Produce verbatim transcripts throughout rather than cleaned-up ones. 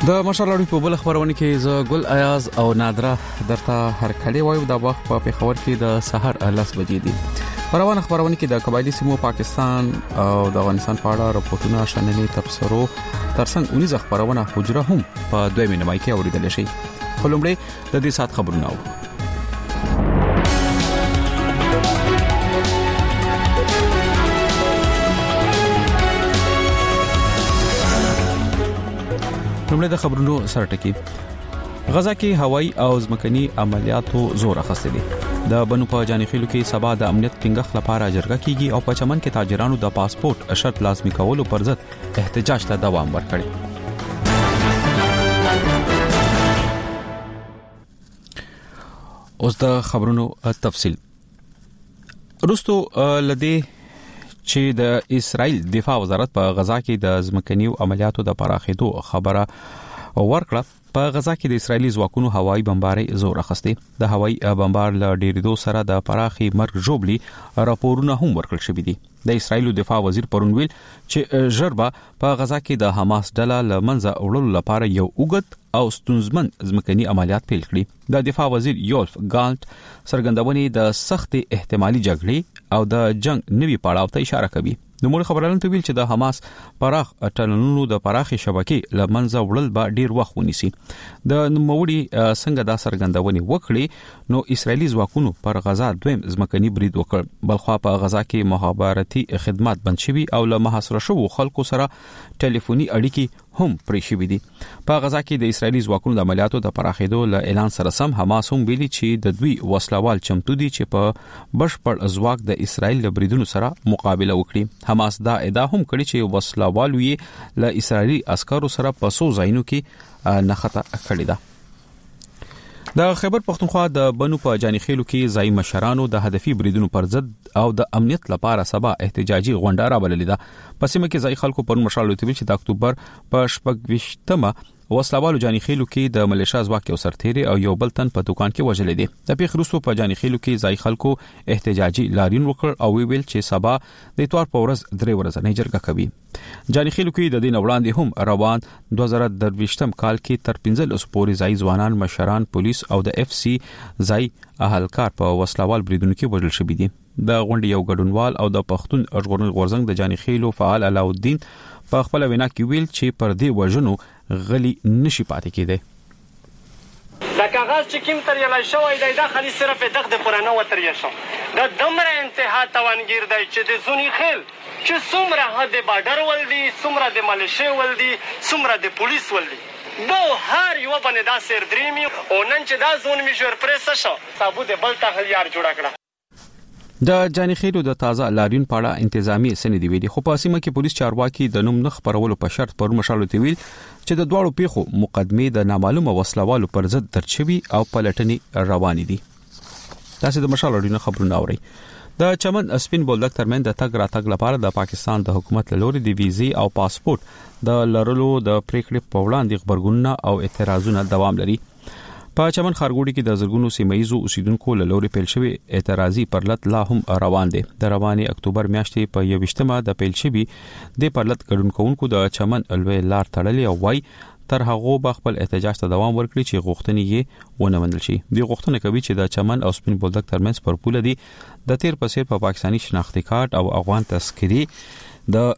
د مشالړي په بل خبرونه کې ز ګل ایاز او نادره درته هر کله وایو د وخت په پیښور کې د سحر لس بجې دي. پروانه خبرونه کې د قبایلی سیمو پاکستان او د افغانستان په اړه راپورټونه شننې تبصرو ترڅنګ اونیزه خبرونه حجره هم په دوه مینه کې اوریدل شي. خلومړی د دې سات خبرونه و. لومړی د خبرونو سره ټکی. غزا کې هوایي او ځمکني عملیاتو زور اخیسته دي. د بنو په جانخیلو کې سبا د امنیت ټینګښت لپاره جرګه کیږي او په چمن کې تاجرانو د پاسپورت شرط لازمي کولو پر ضد احتجاج ته دوام ورکړي. اوس د خبرونو تفصیل. روستو لدی چې د اسرائیل دفاع وزارت په غزا کې د ځمکني عملیاتو د پراخېدو خبره ورکړه. په غزا کې د اسرایلی ځواکونو هوایي بمبارۍ زور اخیسته. د هوایي بمبار له ډیریدو سره د پراخي مرګ جوړلی راپورونه هم ورکړل شوې دي. د اسرایل دفاع وزیر پرون ویل چې ژربا په غزا کې د حماس ډله لمنځه وړلو لپاره یو اوږد او ستونزمن ځمکني عملیات پیل کړي. د دفاع وزیر یولف ګالت څرګندونې د سخت احتمالي جګړې او د جنگ نوي پړاو ته اشاره کوي. د مور خبرلن ته ویل چې د حماس پراخ ټنلونو د پراخي شبکې لمنځه وړل به ډیر وخت ونیسي. د نوموړي څنګه دا څرګندونې وکړي نو اسرایلی ځواکونو پر غزا دویم ځمکني برید وکړ. بلخوا په غزا کې مخابراتي خدمات بند شوي او له محاصره شوو خلکو سره ټلیفوني اړیکې هم پرې شوې دي. په غزا کې د اسرایلی ځواکونو د عملیاتو د پراخېدو له اعلان سره سم حماس هم ویلي چې د دوی وسلوال چمتو دي چې په بشپړ ځواک د اسرایل له بریدونو سره مقابله وکړي. حماس دا ادعا هم کړې چې وسلوال یې له اسرایلی عسکرو سره په څو ځایونو کې نښته کړې ده. د خیبر پختونخوا د بنو په جانخیلو کې ځای مشرانو د هدفي بریدونو پر ضد او د امنیت لپاره سبا احتجاجي غونډه راوړلې ده. په سیمه کې ځای خلکو پر مشال لوتوي چې د اکتوبر په شپږ وسلوالو جانخیلو کې د ملیشیا ځواک یو سرتيري او یو بل تن په دکان کې وژل دي. د پیښروسو په جانخیلو کې ځای خلکو احتجاجي لاریون وکړ او ویل چې سبا د اتوار په ورځ درې ورځې نه جرګه کوي. جانخیلو کې د دین وړاندې هم روان دوه زره درویشتم کال کې تر پنځه پورې ځای ځوانان مشران پولیس او د اف سی ځای اهلکار په وسلوال بریدونو کې وژل شوي دي. د غونډې یو ګډونوال او د پښتون ژغورنې غورځنګ د جانخیلو فعال علاءالدین په خپل وینا کې ویل چې پر دې وژنو غلي نشي پاتې کېده. د کاغذ چې کوم تر یلای شوی دی دا خالي صرف دغه د پرانه وتر یې شو. د دمر انتها توانګیر دی چې د زونی خل چې څومره حد بارډر ول دي څومره د ملیشیا ول دي څومره د پولیس ول دي دو هر یو باندې دا سر دریمي او نن چې دا زون می جوړ پرېس شو صابو د بل تخل یار جوړ کړه. د جانخیلو د تازه لاریون پاړه انتظامی سندې ویلي خو په سیمه کې پولیس چارواکي د نوم نخ پرولو په شرط پر مشالو تی ویل چې د دواړو پیښو مقدمه د نامعلومه وسلوالو پر ضد درچوي او پلټنې روان دي. تاسو د مشالو ډینه خبرونه اورئ. د چمن سپین بولدک ترمن د تګ راتګ لپاره د پاکستان د حکومت لوري د ویزې او پاسپورت د لرلو د پریکړې په وړاندې خبرګونونه او اعتراضونه دوام لري. په چمن خارګوډي کې د زرګونو سیمایزو اوسیدونکو له لوري پیل شوی اعتراضي پرلط لا هم روان دي. د رواني اکتوبر میاشتې په یوشتمه د پیل شوی د پرلط ګډونکو د چمن الوی لار تړلې او وای تر هغه به خپل احتجاج ته دوام ورکړي چې غوښتنې یې ونه منل شي. دی غوښتنه کوي چې د چمن او سپین بولدک ترمنځ پر پوله دي د تیر په سیر په پاکستاني شناختی کارت او افغان تذکری د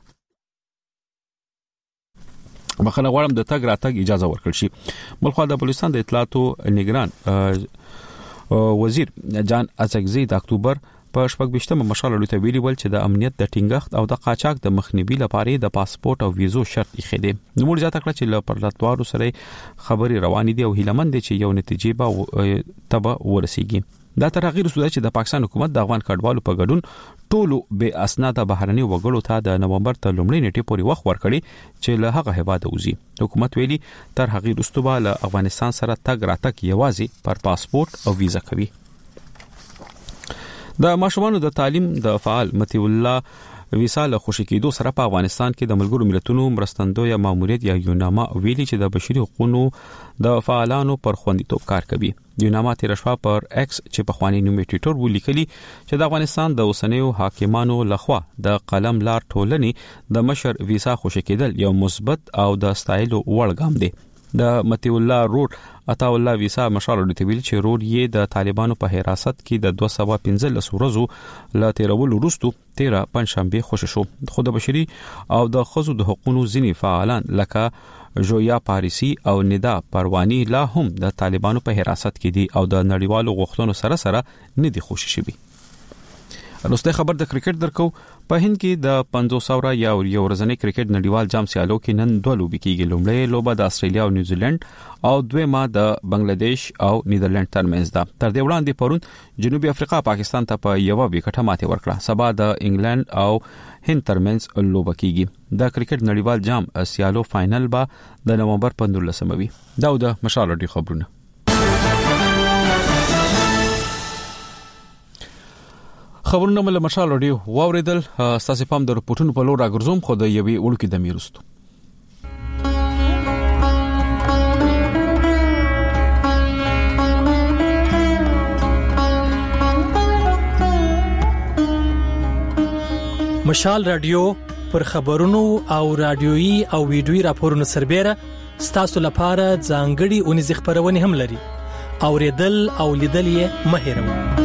مخنه غواړم د تګ راتګ اجازه ورکړل شي. بلخوا د بلوچستان د اطلاعاتو نگران وزیر جان اڅکزی د اکتوبر په شپږ مشال لوته ویلي ول چې د امنیت د ټینګښت او د قاچاق د مخنیوي لپاره د پاسپورت او ویزو شرط یې خېده. نو موږ ځکه چې له پرلطوارو سره خبري روان دي او هیلمن دي چې یو نتیجه به تبه ورسیږي. دا تر هغه رسوله چې د پاکستان حکومت د افغان کډوالو په ګډون ټولو به اسناد بهرني وګړو ته د نومبر تر لومړۍ نیټې پورې وخت ورکړي چې له هغه هیواد وځي. حکومت ویلي تر هغه رسوبه له افغانستان سره تګ راتګ یوازې پر پاسپورت او ویزا کوي. د ماشومانو د تعلیم د فعال متي الله ویساله خوشی کېدو سره په افغانستان کې د ملګرو ملتونو مرستندوی ماموریت یا یوناما ویلي چې د بشري حقوقو د فعالانو پر خوندیتوب کار کوي. یوناما تیر شپه پر ایکس چې په خواني نوم ټویټر ولیکلی چې د افغانستان د اوسنیو حاکمانو لخوا د قلم لار ټولنې د مشر ویسا خوشی کېدل یو مثبت او د ستایلو وړ ګام دی. د متی الله روډ عطا الله ویسا مشال د ویل چې روډ یې د طالبانو په حراست کې د دوه سوه پنځلس ورځو لا تیرول وروسته تیرا پنځشنبه خوشی شو. خو د بشري او د خزو د حقوقو ځینی فعالان لکه جویا پاریسی او ندا پروانی لا هم د طالبانو په حراست کې دي او د نړیوالو غوښتنو سره سره نه دي خوشی شوي. نوسته خبر د کرکټ درکو. په هند کې د پنځوس سوه یا یو ورځنی کرکټ نړیوال جام سیالو کې نن دوه لوبې کیږي. لومړی لوبه د استرالیا او نیوزیلند او دویمه د بنگلاديش او نیدرلند ترمنځ ده. تر دې وړاندې پرون جنوبي افریقا پاکستان ته په یو وکټه ماته ورکړه. سبا د انګلند او هند ترمنځ لوبه کیږي. د کرکټ نړیوال جام سیالو فائنل به د نومبر په نولسمه وي. دا د مشال ډي خبرونه. خبرونه مله مشال رادیو واوریدل. تاسو پام د رپورټونو په لور راګرځوم خو د یوې وړوکی د میرستو. مشال رادیو پر خبرونو او رادیويي او ویډیويي راپورونو سربېره ستاسو لپاره ځانګړي اونیز خبرونه هم لري. اوریدل او لیدل یې مه هېروئ.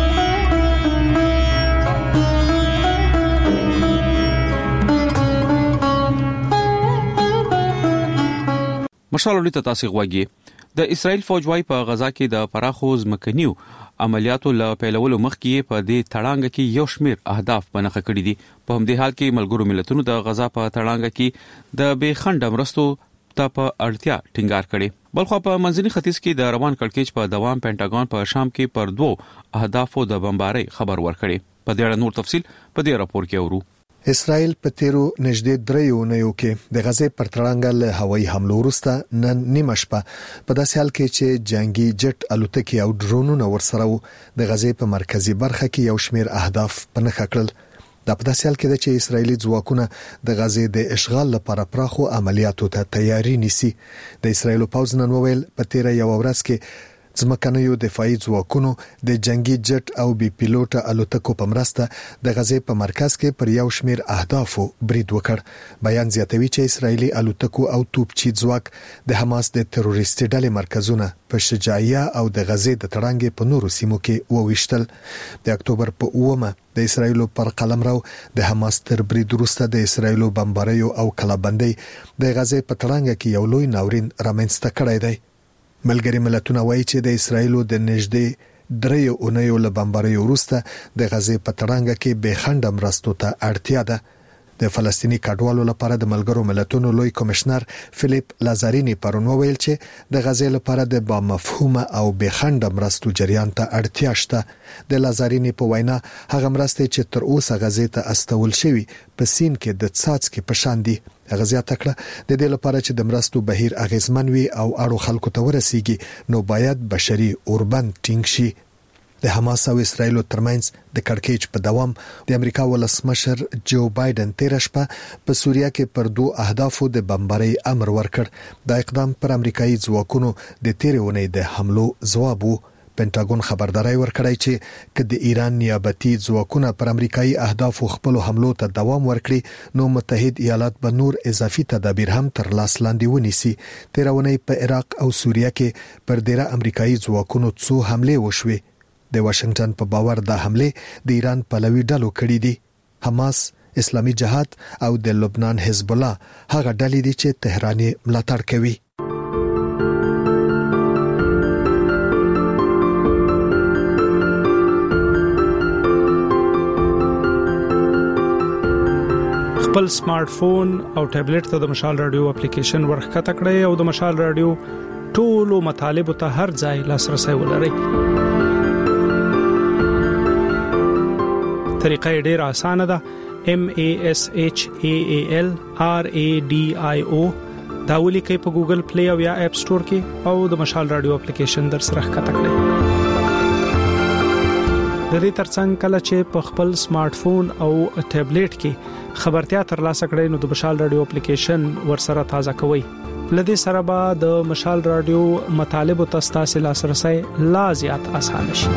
مشال لري تاسو غواګي. د اسرائیل فوج وايي په غزا کې د پراخو ځمکنیو عملیاتو له پیلولو مخکې په دې تړانګه کې یو شمیر اهداف بنخ کړی دي. په همدې حال کې ملګرو ملتونو د غزا په تړانګه کې د بې خنډ مرستو ته په اړتیا ټینګار کړي. بلخو په منځني ختیځ کې د روان کړکېچ په دوام پینټاګون په شام کې پر دوه اهدافو د بمبارۍ خبر ورکړي. په دې اړه نور تفصيل په دې راپور کې اورو. اسرائیل په تیرو نږدې دریو اونیو کې د غزې پر تړانګه له هوایي حملو وروسته نن نیمه شپه په داسې حال کې چې جنگي جټ الوتکې او ډرونونه ورسره وو د غزې په مرکزی برخه کې یو شمیر اهداف په نښه کړل. دا په داسې حال کې چې اسرائیلي ځواکونه د غزې د اشغال لپاره پراخو عملیاتو ته تیاری نیسي. د اسرائیل پوځ نن وویل په تیر یو ورځ کې ځمکنیو دفاعي ځواکونو د جنگي جټ او بي پیلوټ الوتکو په مرسته د غزې په مرکز کې پر یو شمیر اهدافو برید وکړ. بیان زیاتوي چې اسرائیلي الوتکو او توپچي ځواک د حماس د تروریستي ډلې مرکزونه په شجاعیه او د غزې د تړانګې په نورو سیمو کې وویشتل. د اکتوبر په اومه د اسرائیلو پر قلمرو د حماس تر برید وروسته د اسرائیلو بمباریو او کلابندۍ د غزې په تړانګه کې یو لوی ناورین رامنځته کړی دی. ملګری ملتونه وایي چې د اسرائیلو د نږدې دریو اونیو له بمباریو وروسته د غزې په تړانګه کې بې خنډه مرستو ته اړتیا ده. د فلسطینی کډوالو لپاره د ملګرو ملتونو لوی کمشنر فلیپ لازارینی پرون وویل چې د غزې لپاره د با مفهومه او بې خنډه مرستو جریان ته اړتیا شته. د لازارینی په وینا هغه مرستې چې تر اوسه غزې ته استول شوی په سین کې د څاڅکي په شان دي. هغه زیاته کړه د دې لپاره چې د مرستو بهیر اغیزمن وي او اړو خلکو ته ورسیږي نو باید بشري اوربند ټینګ شي. د حماس او اسرائیل ترمنځ د کړکېچ په دوام د امریکا ولسمشر جو بایدن تیر شپه په سوریه کې پر دوه اهدافو د بمبارۍ امر ورکړ. دا اقدام پر امریکایي ځواکونو د تیر اونۍ د حملو ځواب وو. پینټاګون خبرداري ورکړی چې که د ایران نیابتي ځواکونه پر امریکایي اهدافو خپل حملو ته دوام ورکړي نو متحد ایالات به نور اضافي تدابیر هم تر لاس لاندې ونیسي. تیرونه په عراق او سوریه کې پر ډیره امریکایي ځواکونو څو حمله وشوي. د واشنگټن په باور دا حمله د ایران پلوي ډلو کړې دي. حماس، اسلامي جهاد او د لبنان حزب الله هغه ډلې دي چې تهران ملاتړ کوي. خپل سمارټ فون او ټابلیټ ته د مشال رادیو اپلیکیشن ورخته کړئ او د مشال رادیو ټولو مطالبه ته هر ځای لاسرسي ولرئ. طریقه ډیره اسانه ده. M A S H A A L R A D I O دا ولیکئ په ګوګل پلی او یا اپ سٹور کې او د مشال رادیو اپلیکیشن در سره ښکته کړئ. د دې ترڅنګ کله چې په خپل سمارټ فون او ټابلیټ کې خبرتیا ترلاسه کړئ نو د مشال رادیو اپلیکیشن ورسره تازه کوئ. لدې سره به د مشال رادیو مطالبه تاسو لاسرسي لا زیات اسانه شي.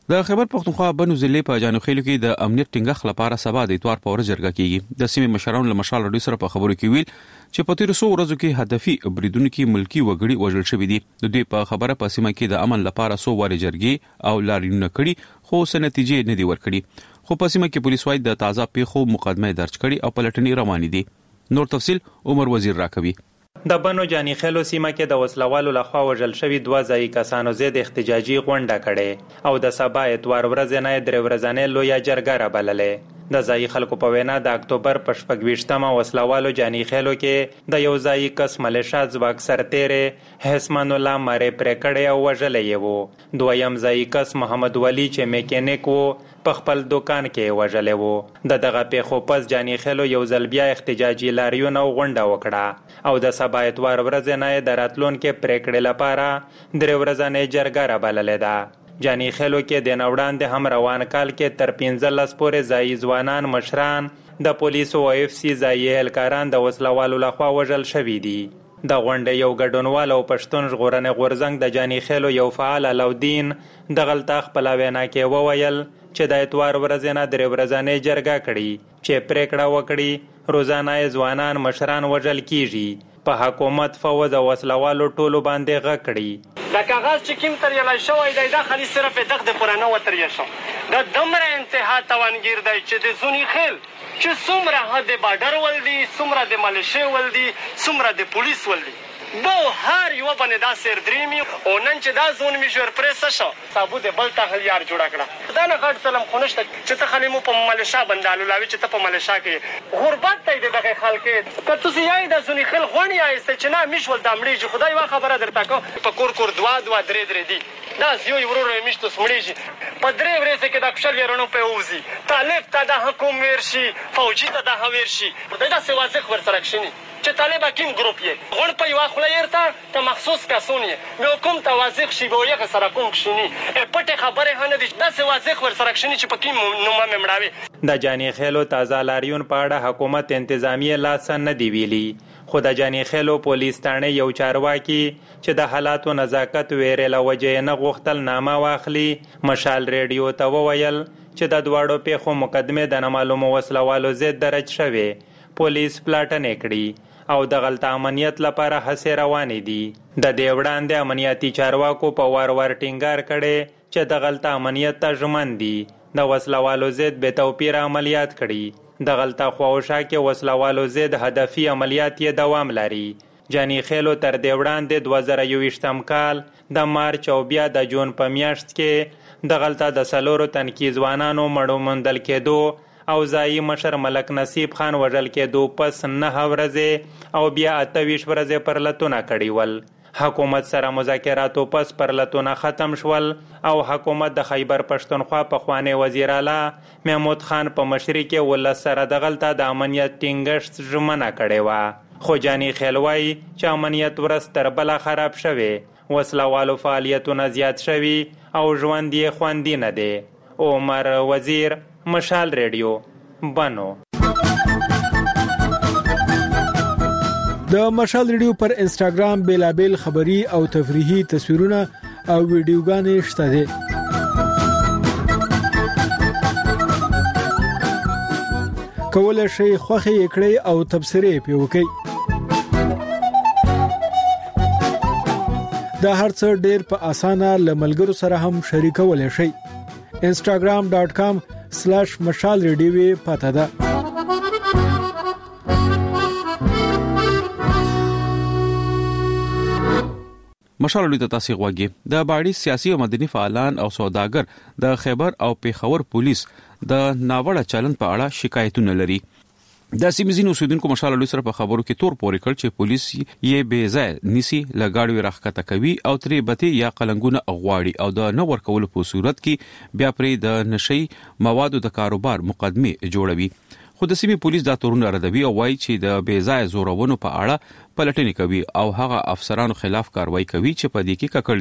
د خیبر پختونخوا بنو ضلع په جانو خیلو کې د امنیت ټینګښت لپاره سبا د اتوار په ورځ جرګه کیږي. د سیمې مشرانو له مشال رادیو سره په خبرو کې ویل چې په تیر څو ورځو کې هدفي بریدونکو ملکی وګړي وژل شوې دي. د دوی په خبره په سیمه کې د امن لپاره سو واري جرګې او لاریونونه کړي خو څه نتیجې نه دی ورکړي. خو په سیمه کې پولیس وايي د تازه پیښو مقدمه درج کړي او پلټنې روانې دي. نور تفصيل عمر وزیر راکوي. د بنو جانی خیلو سیمه کې د وسلوالو لخوا وژل شوی دوه ځای کسانو زید احتجاجي غونډه کړي او د سبا اتوار ورځ نه درې ورځې لویا جرګه را بللې. د ځای خلکو په وینا د اکتوبر په شپږویشتمه وسلوالو جانی خیلو کې د یو ځای کس ملیشا ځواک سرتیرې حسمن الله مری پرې کړی او وژلې وو. دویم ځای کس محمد ولی چې میکانیک وو په خپل دکان کې وژلې وو. د دغه پیښو پس جانی خیلو یو ځل بیا احتجاجي لاریون او غونډه وکړه او د سبا اتوار ورځ نه د راتلونکو پریکړې لپاره درې ورځې جرګه را بللې ده. جانی خیلو کې د نوړاندې هم روان کال کې تر پنځلس پورې ځای ځوانان مشران د پولیسو او اف سی ځای اهلکاران د وسلوالو لخوا وژل شوي دي. د غونډې یو ګډونوال او پښتون ژغورنې غورځنګ د جانی خیلو یو فعال علاودین د غلطه خپل وینا کې وویل چې د اتوار ورځ نه درې ورځې جرګه کړي چې پریکړه وکړي روزانه ځوانان مشران وژل کیږي. په حکومت فوز او وسلوالو ټولو باندې غږ کړي. د کاغذ چې کوم تریلای شوی دی دا خالي صرف دغه د پرانه وتریا شو د دمره انتها توانګیر دی چې د زونی خیل چې څومره حد بارډر ول دي څومره د ملیشیا ول دي څومره د پولیس ول دي بو هر یو باندې دا سر دریمي او نن چې دا زون می جوړ پریس شو صابو د بل تهلیار جوړ کړه. دا نه غټ سلام خونشته چې ته خلیمو په ملیشیا باندې لاوي چې ته په ملیشیا کې غربت دی دغه خلک که تاسو یې د زونی خیل غونی ایست چې نه میشول د امړي خدای وا خبره درته کو په کور کور دوا دوا درې درې دي دا یو ورور میشته سمړي په درې ورځې کې د کشل ورونو په اوزي طالب ته د حکومت ورشي فوجي ته د هویرشي دا څه واضح ورسره کښینی چې طالب حکیم ګروپ یې غون په یو خله یرته ته مخصوص کسونی مې حکومت ته واضح شي به یو سره کوم کښینی پټه خبره هنه دي دا څه واضح ورسره کښینی چې پکې نومه ممړاوي. د جانی خیلو تازه لاریون په اړه حکومت انتظامیه لاس نه دی ویلي خو د جانی خیلو پولیس تانه یو چارواکي چې د حالاتو نزاکت ویرې له وجې نه غوښتل نامه واخلي مشال ریډیو ته وویل چې د دواړو پیښو مقدمه د نامعلومو وسلوالو ضد درج شوی. پولیس پلاټنې کړي او د غلط امنیت لپاره هڅې روانې دي. د دې وړاندې امنیتي چارواکو په وار وار ټینګار کړي چې د غلط امنیت ته ژمن دي د وسلوالو ضد بې توپیر عملیات کړي. د غلطه خواوشا کې وسلوالو ضد هدفي عملیات یې دوام لري. جانی خیلو تر دې وړاندې دوه زره یوویشتم کال د مارچ او بیا د جون په میاشت کې د غلطه د څلورو تنکي ځوانانو مړو موندل کېدو او ځایي مشر ملک نصیب خان وژل کېدو پس نه ورځې او بیا اته ویشت ورځې پرلتونه کړي ول. حکومت سره مذاکراتو پس پرلتونه ختم شول او حکومت د خیبر پښتونخوا پخوانی وزیر اعلی محمود خان په مشرۍ کې ولس سره د غلطه د امنیت ټینګښت ژمنه کړې وه. خو جانی خیل وایي چې امنیت ورځ تر بله خراب شوی وسلوالو فعالیتونه زیات شوي او ژوند یې خوندي نه دی. عمر وزیر مشال ریډیو بنو. د مشال ریډیو پر انستګرام بیلابل خبری او تفریحي تصویرونه او ویډیوګانې شته دي. کولای شئ خوښي کړئ او تبصرې پې وکړئ. دا هرڅه ډېر په اسانه لملګرو سره هم شریکولای شئ. instagram dot com slash مشال ریډیو پته ده. مشال ریډیو ته تاسو غوږی د باړي سیاسي او مدني فعالان او سوداګر د خیبر او پیښور پولیس د ناوړه چلند په اړه شکایتونه لري. د سیمزینو سودونکو مشال ریډیو سره په خبرو کې تور پورې کړ چې پولیس یې بې ځای نیسی لګاړو راخکته کوي او ترې بتی یا قلنګونه اغواړي او د نو ورکول په صورت کې بیا پرې د نشي موادو د کاروبار مقدمه جوړوي. خو د سیمې پولیس دا تورونه ردوي او وایي چې د بې ځای زورونو په اړه پلټنې کوي او هغه افسرانو خلاف کاروایی کوي چې په دې کې ککړ دي.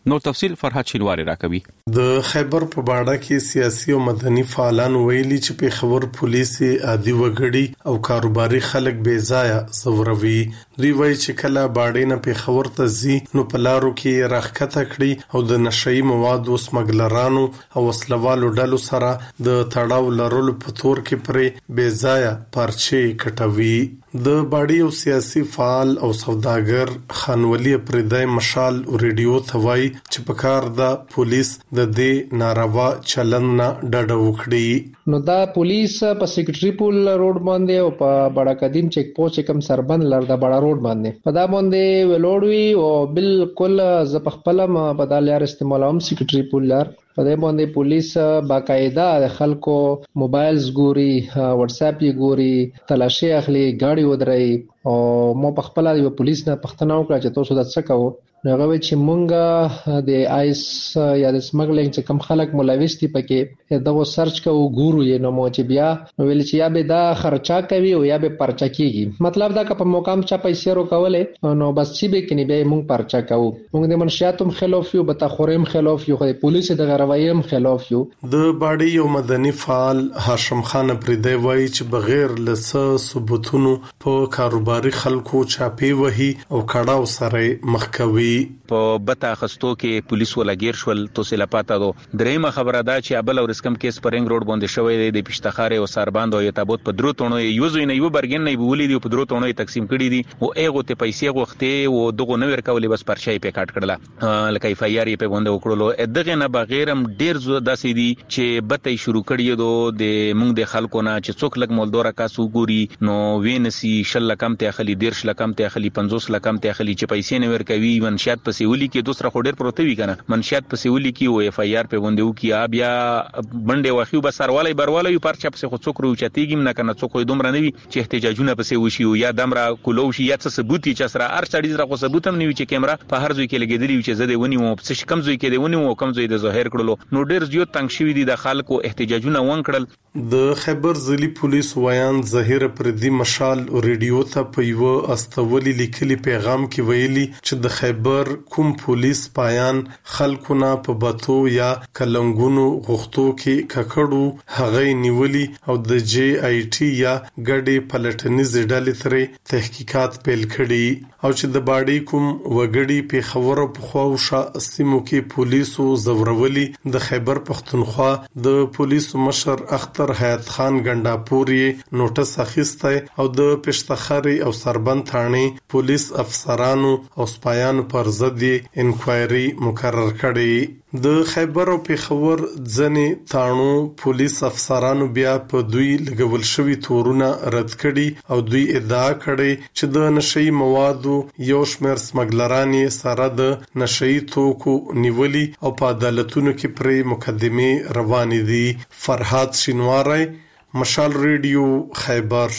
نو تفصیل فرحت شینواری راکوي. د خیبر په باډه کې سیاسي او مدني فعالان ویلي چې په خبر پولیس عادي وګړي او کاروباري خلک بې ځای زوروي. دوی وایي چې کله باډې نه په خبر ته ځي نو په لارو کې راخکته کړي او د نشئی موادو سمګلرانو او وسلوالو ډلو سره د تړاو لرلو په تور کې پرې بې ځای پارچې کټوي. د باډي او سیاسي فعال او سوداګر خانولي پردای مشال او ریډیو ثوای چې په کار د پولیس د دې ناروا چلن نه ډډه وکړي. نو دا پولیس په سیکریټری پول روډ باندې او په بڑا قدیم چیک پوسټ کم سربند لر د بڑا روډ باندې په دا باندې ولوړوي او بالکل ز په خپل په دالار استعمالوم سیکریټری پول لر په دې باندې پولیس باقاعده د خلکو موبایلز ګوري، واتس اپ یې ګوري، تلاشي اخلي، گاډي ودرای او مو په خپل د پولیس نه پښتنه وکړه چې تاسو د څه کوو. هغه چې مونږه د آیس یا د سمګلینګ چې کم خلک ملوث دي پکې دغه سرچ کوو ګورو یې نو مو چې بیا ویل چې یا به دا خرچا کوي او یا به پرچا کیږي. مطلب دا که په مقام چا پیسې ورو کولې نو بس چې به کني به مونږ پرچا کوو. مونږ د منشیاتم خلاف یو به تخورم خلاف یو خو پولیس د غرویم خلاف یو. د باډي یو مدني فعال هاشم خان پردی وایي چې بغیر لسه ثبوتونو په کاروباري خلکو چاپی وهي او کړهو سره مخ کوي. په بتا خستو کې پولیس ولګیر شول توسله پاته دو. درېمه خبره ده چې ابل او رسکم کې سپرینګ روډ باندې شوې ده د پښتخاره او سرباند او یتابوت په درو تونو یو زوی نه یو برګن نه بولی دی په درو تونو تقسیم کړي دي او ایغه ته پیسې غوښته او دغه نو ورکولې بس پرچای په کاټ کړله لکه اف ای آر په باندې وکړلو. دغه نه بغیرم ډیر زو داسې دي چې بته شروع کړي دو د مونږ د خلکو نه چې څوک لګ مولدورا کاسو ګوري نو وینسي شل لکم ته اخلي دیرش لکم ته اخلي پنځوس لکم ته اخلي چې پیسې نه ورکوي. منشات په سیولي کې دوسرا خډیر پروت وی کنه منشات په سیولي کې او اف ای آر په باندې وکي بیا بنډه واخیو بسروالي برواله یو پرچا په خو څوک روچتيګم نه کنه څوک دومره نه وي چې احتجاجونه په سیوشي یا دمرا کولوشي یا څه ثبوتي چې سره ار چړي زره خو ثبوت هم نه وي چې کیمرا په هر ځای کې لګیدلی چې زده ونی مو په کم ځای کې دی ونی مو کم ځای د ظاهر کړلو نو ډیر زیات تنگ شوی دي د خلکو احتجاجونه ون کړل. د خیبر ضلعي پولیس ویان ظاهر پردي مشال او ریډیو ته په یو استولي لیکلي پیغام کې ویلي چې د خیبر کوم پولیس پایان خلکو نه په باتو یا کلنګونو غوښتو کې ککړو هغه نیولي او د جی آی ټي یا ګډي پلټنیز ډلې ترې تحقیقات پیل کړي او چې د باډي کوم وګړي په خبرو په خواوشه سیمو کې پولیسو زورولي. د خیبر پختونخوا د پولیسو مشر اختر حیات خان ګنداپوري نوټس اخیسته او د پښتخاري او سربند ثانه پولیس افسرانو او سپایانو پر ضد انکوایري مقرر کړي. د خیبر او پیښور ځنې تانو پولیس افسرانو بیا په دوی لګول شوی تورونه رد کړي او دوی ادعا کړي چې د نشئی موادو یو شمېر سمګلرانی سره د نشئی توکو نیولي او په عدالتونو کې پرې مقدمه روانې دي. فرحات شینواری، مشال ریډیو، خیبر.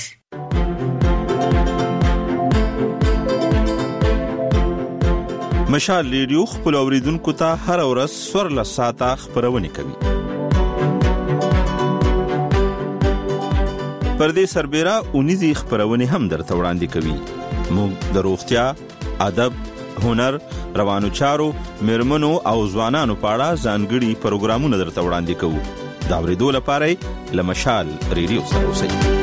مشال ریډیو خپل اوریدونکو ته هر ورځ سور له ساعته خبرونه کوي. پردې سربېره اونیزي خبرونه هم درته وړاندې کوي. موږ د روغتیا، ادب، هنر، روانو چارو، مرمنو او ځوانانو په اړه ځانګړي پروګرامونه درته وړاندې کوو. دا ورېدو لپاره له مشال ریډیو سره اوسئ.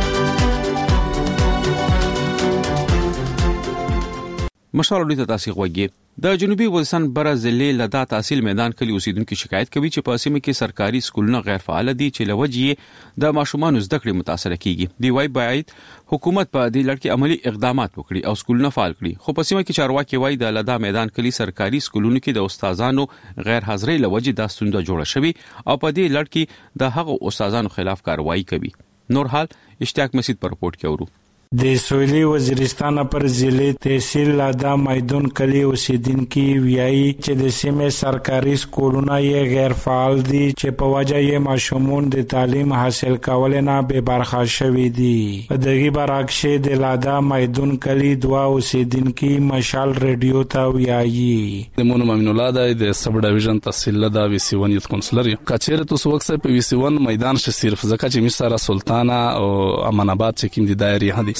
مشال ریډیو ته تاسو غوږی. د جنوبي وزستان بره ضلع لدا تحصیل میدان کلی اوسیدونکو شکایت کوي چې په سیمه کې سرکاري سکولونه غیر فعال دي چې لوجې د ماشومان زده کړې متاثر کیږي. دی وايي باید حکومت په دې لړ کې عملی اقدامات وکړي او سکولونه فعال کړي. خو په سیمه کې چارواکي وايي د لدا میدان کلی سرکاري سکولونو کې د استادانو غیر حاضرۍ لوجې د ستونزه جوړه شوی او په دې لړ کې د هغو استادانو خلاف کاروایی کوي. نور حال اشتیاق مسعود پر رپورت کې اورو. د سویلي وزیرستان پر ضلع تحصیل لادا میدان کلی اوسیدونکو ویایي چې د سیمه سرکاري سکولونه یې غیر فعال دي چې په وجه یې ماشومان د تعلیم حاصل کول نه به برخه شوي دي. په دغه برعکس د لادا میدان کلی دوا اوسیدونکو مشال ریډیو ته ویایي د مونږ مامن الله د سب ډیویژن تحصیل لادا وی سی ون یوت کونسلر کچېره تاسو وخت په وی سی ون میدان ش صرف زکه چې مصر سلطانه او امان آباد چې کوم دي دایره هدي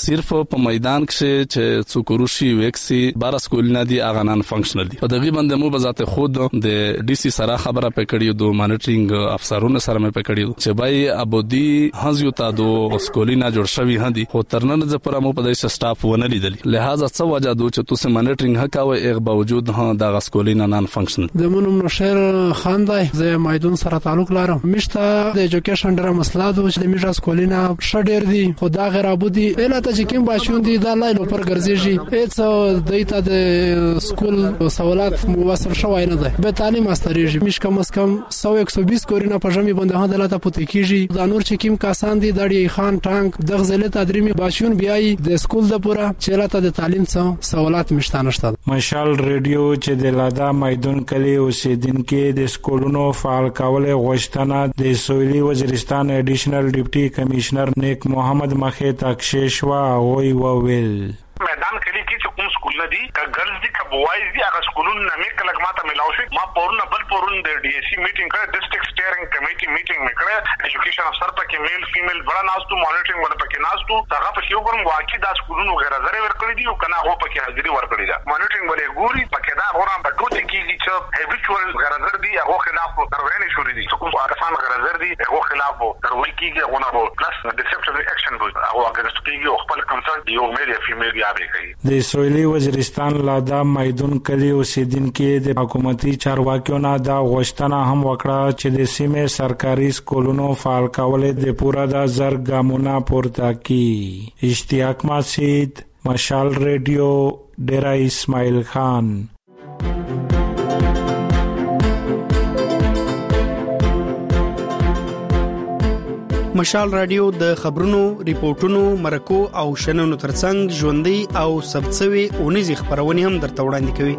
صرف په میدان کې چې څوکروشي وکسي بار سکولونه دي هغه نن فنکشنل دي. په دغه باندې مو بذات خود د ډي سي سره خبره پکړیو دو مانیټرینګ افسرونو سره مې پکړیو چې بای ابودي هزيو تا دو سکولینا جوړ شوی هدي خو ترنن ز پر مو په دې سټاف ونه لیدل. لہذا څه وجه دو چې تاسو مانیټرینګ هکاوي ایغ باوجود ها د سکولینا نن فنکشنل. د مونږ نو شهر خان دی زه مایدون سره تعلق لرم. مشته د ایجوکیشن ډیره مسله ده چې د میجا سکولینا شډیر دي خدا غیر ابودي اله ته چې کوم باشون دي دا لاینو پر ګرځيږي هیڅ دایته د سکول سوالات موثر شوی نه ده. به تعلیم استریږي مش کم از کم سو یک سو بیست کورینه په جمع باندې هدالته پته کیږي. دا نور چې کوم کسان دي د خان ټانک د غزله تدریمي باشون بیاي د سکول د پورا چیرته د تعلیم څخه سوالات مشته نشته. مشال ریډیو چې د لادا میدون کلی اوسیدونکو د سکولونو فعال کول غوښتنه د سویلي وزیرستان ایډیشنل ډیپټي کمشنر نیک محمد مخه تاکشش وا وی وویل میدان کلی کې چې کوم سکول نه دي کا ګرلز دي کا بوایز دي هغه سکولونه نه مې کلک ماته ملاو شي. ما پورونه بل پورون د ډي اس سی میټینګ کړ ډسټریکټ سټیرینګ کمیټي میټینګ مې کړ. ایجوکیشن افسر پکې میل فیمیل بڑا ناستو مانیټرینګ ولا پکې ناستو هغه پکې وګورم واقعي دا سکولونو غیر زره ورکړي دي او کنه هغه پکې حاضری ورکړي ده. مانیټرینګ ولې ګوري پکې دا غوړم په ټوټي کې چې هیبیچوال غیر زر دي هغه خلاف تروري شوري دي کوم ارسان غیر زر دي هغه خلاف تروري کیږي هغه نه وو پلس ډیسپټیو اکشن وو هغه اګریسټ کیږي او خپل کنسلټ یو میل یا فیمیل یا به کوي. د سویلي وزیرستان لادا میدون کلی اوسیدونکو د حکومتي چارواکیو نه دا غوښتنه هم وکړه چې د سیمې سرکاري سکولونو فعال کول د پورا د زر ګامونه پورته کی. اشتیاق مسجد مشال ریډیو ډیرا اسماعیل خان. مشال رادیو د خبرونو، ریپورتونو، مرکو او شننو ترڅنګ ژوندۍ او سبڅوي اونیزي خبرونه هم درته وړاندې کوي.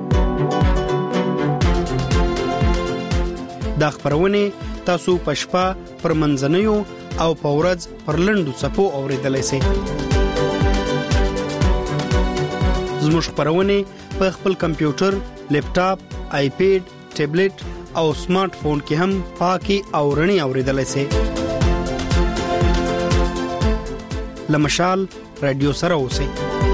دا خبرونه تاسو پښپا پر منځنیو او پورز پر لندو صفو اوریدلای شئ. زموږ خبرونه په خپل کمپیوټر، لیپټاپ، آیپیډ، ټابلیټ او سمارټ فون کې هم پاکي او رڼي اوریدلای شئ. لمشال رادیو سره اوسئ.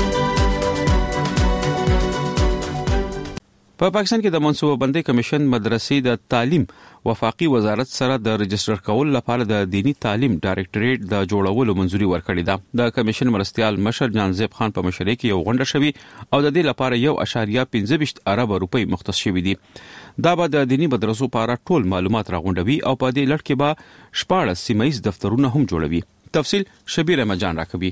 په پاکستان کې د منصوبه بندي کمیشن مدرسې د تعلیم وفاقي وزارت سره د رجستر کول لپاره د دینی تعلیم ډایریکټریټ د جوړولو منځوري ورکړې ده. د کمیشن مرستيال مشر جانزیب خان په مشرۍ کې یو غونډه شوې او د دې لپاره یو اشاریه پنځه ویشت ارب روپۍ مختص شوې دي. دا به د دینی مدرسو لپاره ټول معلومات راغونډوي او په دې لړ کې به شپږ سیمایي دفترونه هم جوړوي. تفصیل شبیر احمد جان راکوي.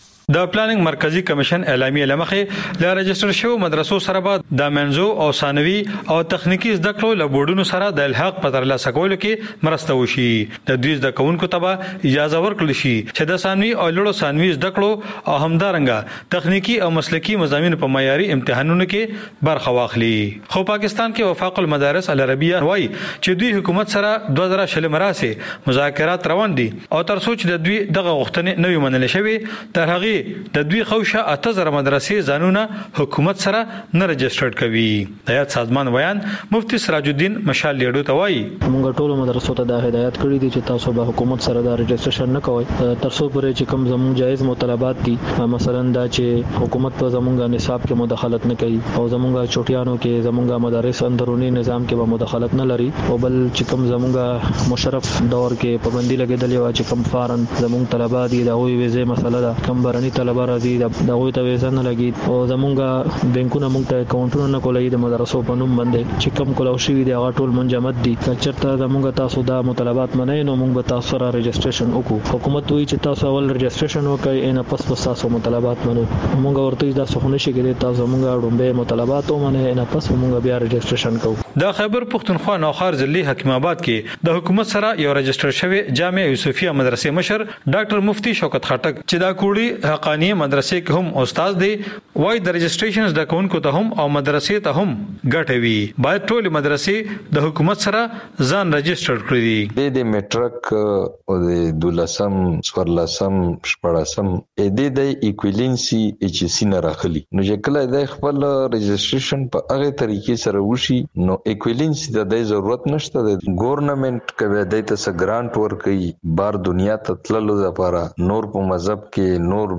د پلانینګ مرکزی کمیشن اعلامیه لمخې د رجستر شوو مدرسو سره به د منځو او ثانوي او تخنیکی زده کړو له بورډونو سره د الحاق په ترلاسه کولو کې مرسته وشي. د دوی زده کوونکو ته به اجازه ورکړل شي چې د ثانوي او لوړو ثانوي زده کړو او همدارنګه تخنیکی او مسلکی مضامین په معیاري امتحانونو کې برخه واخلي. خو پاکستان کې وفاق المدارس العربیه وایي چې دوی حکومت سره دوه زره شل مراسه مذاکرات روان دي او تر څو چې د دوی دغه غوښتنې نوې منل شوي تر هغه د دوی خوشه اته زره مدرسې ځانونه حکومت سره نه رجستر کوي. د یاد سازمان ویان مفتی سراج الدین مشال لیډو ته وایي موږ ټول مدرسو ته د هدایت کړی دي چې تاسو به حکومت سره د رجستریشن نه کوئ تر څو پورې چې کوم زموږ جایز مطالبات دي مثلا دا چې حکومت په زموږ نصاب کې مداخلت نه کوي او زموږ چوټیانو کې زموږ مدارس اندرونی نظام کې به مداخلت نه لري او بل چې کوم زموږ مشرف دور کې پابندي لګیدلې و چې کوم فارن زموږ طلبه دي دا وی ویزه مسله ده کوم برني طلبه راځي دا غوي ته ویزه نه لګي او زمونږ بانکونه مونږ ته اکاونټونه نه کولای د مدرسو په نوم باندې چې کوم کولو شي دی هغه ټول منجمد دي. چرته زمونږ تاسو دا مطالبات منئ نو مونږ به تاسو سره رجستریشن وکړو. حکومت وایي چې تاسو اول رجستریشن وکړئ ان پس پس تاسو مطالبات منو. مونږ ورته دا څه نه شي کېدای تاسو زمونږ ډومبه مطالبات ومنئ ان پس مونږ بیا رجستریشن کوو. د خیبر پختونخوا نوخار ضلعي حکیم آباد کې د حکومت سره یو رجستر شوی جامع یوسفیه مدرسې مشر ډاکټر مفتی شوکت خټک چې دا کوړي حقانی مدرسې کې هم استاد دی وای د رجستریشن د کوونکو ته هم او مدرسې ته هم ګټوي. باید ټول مدرسې د حکومت سره ځان رجستر کړي. د د میټرک او د دولسم سورلسم شپږم ا د د ایکویلنسي ایچ سی نه راخلي نو چې کله د خپل رجستریشن په هغه طریقې سره وشي نو ایکویلنسي د د ضرورت نشته. د ګورنمنت کوي د ته س ګرانټ ورکړي بار دنیا ته تللو لپاره نور په مذهب کې نور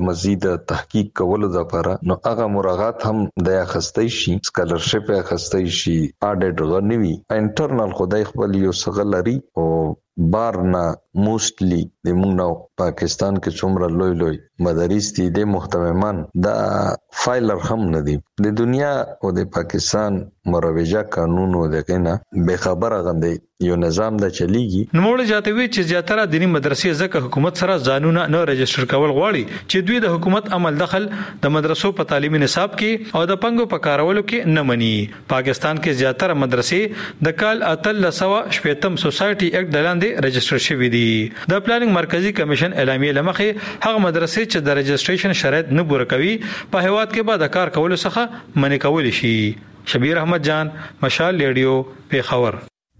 مزید تحقیق کولو لپاره نو هغه مراغات هم د اخستې شي، سکالرشپ اخستې شي، اډیټ غنوي انټرنل خدای خپل یو سغلري او بارنا موستلی د موږ نو پاکستان کې څومره لوی لوی مدارس دي د محترمان دا فایلر هم نه دي د دنیا او د پاکستان مروجه قانون او دغه نه به خبره غندې یو نظام د چلیږي. نوموړي جاتوي چې زیاتره دینی مدرسې ځکه حکومت سره ځانونه نه رجستر کول غواړي چې دوی د حکومت عمل دخل د مدرسو په تعلیمي نصاب کې او د پنګو په کارولو کې نه مني. پاکستان کې زیاتره مدرسې د کال اتل سوا شپږم سوسایټي اکټ د لاندې رجستر شوي دي. د پلانینګ مرکزی کمیشن اعلامیه لمخې هغه مدرسې چې د رجستریشن شرایط نه پوره کوي په هیواد کې بعد کار کولو څخه منع کول شي. شبیر احمد جان، مشال ریډیو، پیښور.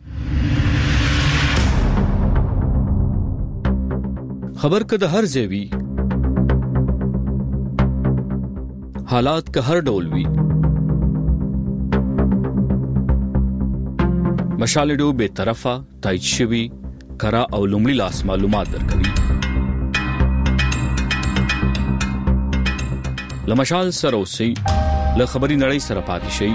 خبر که د هر ځای وي، حالات که هر ډول وي، مشال ریډیو به طرفه تایید شوی کرا او لومړی لاس معلومات درکوي. لمشال سره اوسئ، له خبري نړۍ سره پاتې شئ.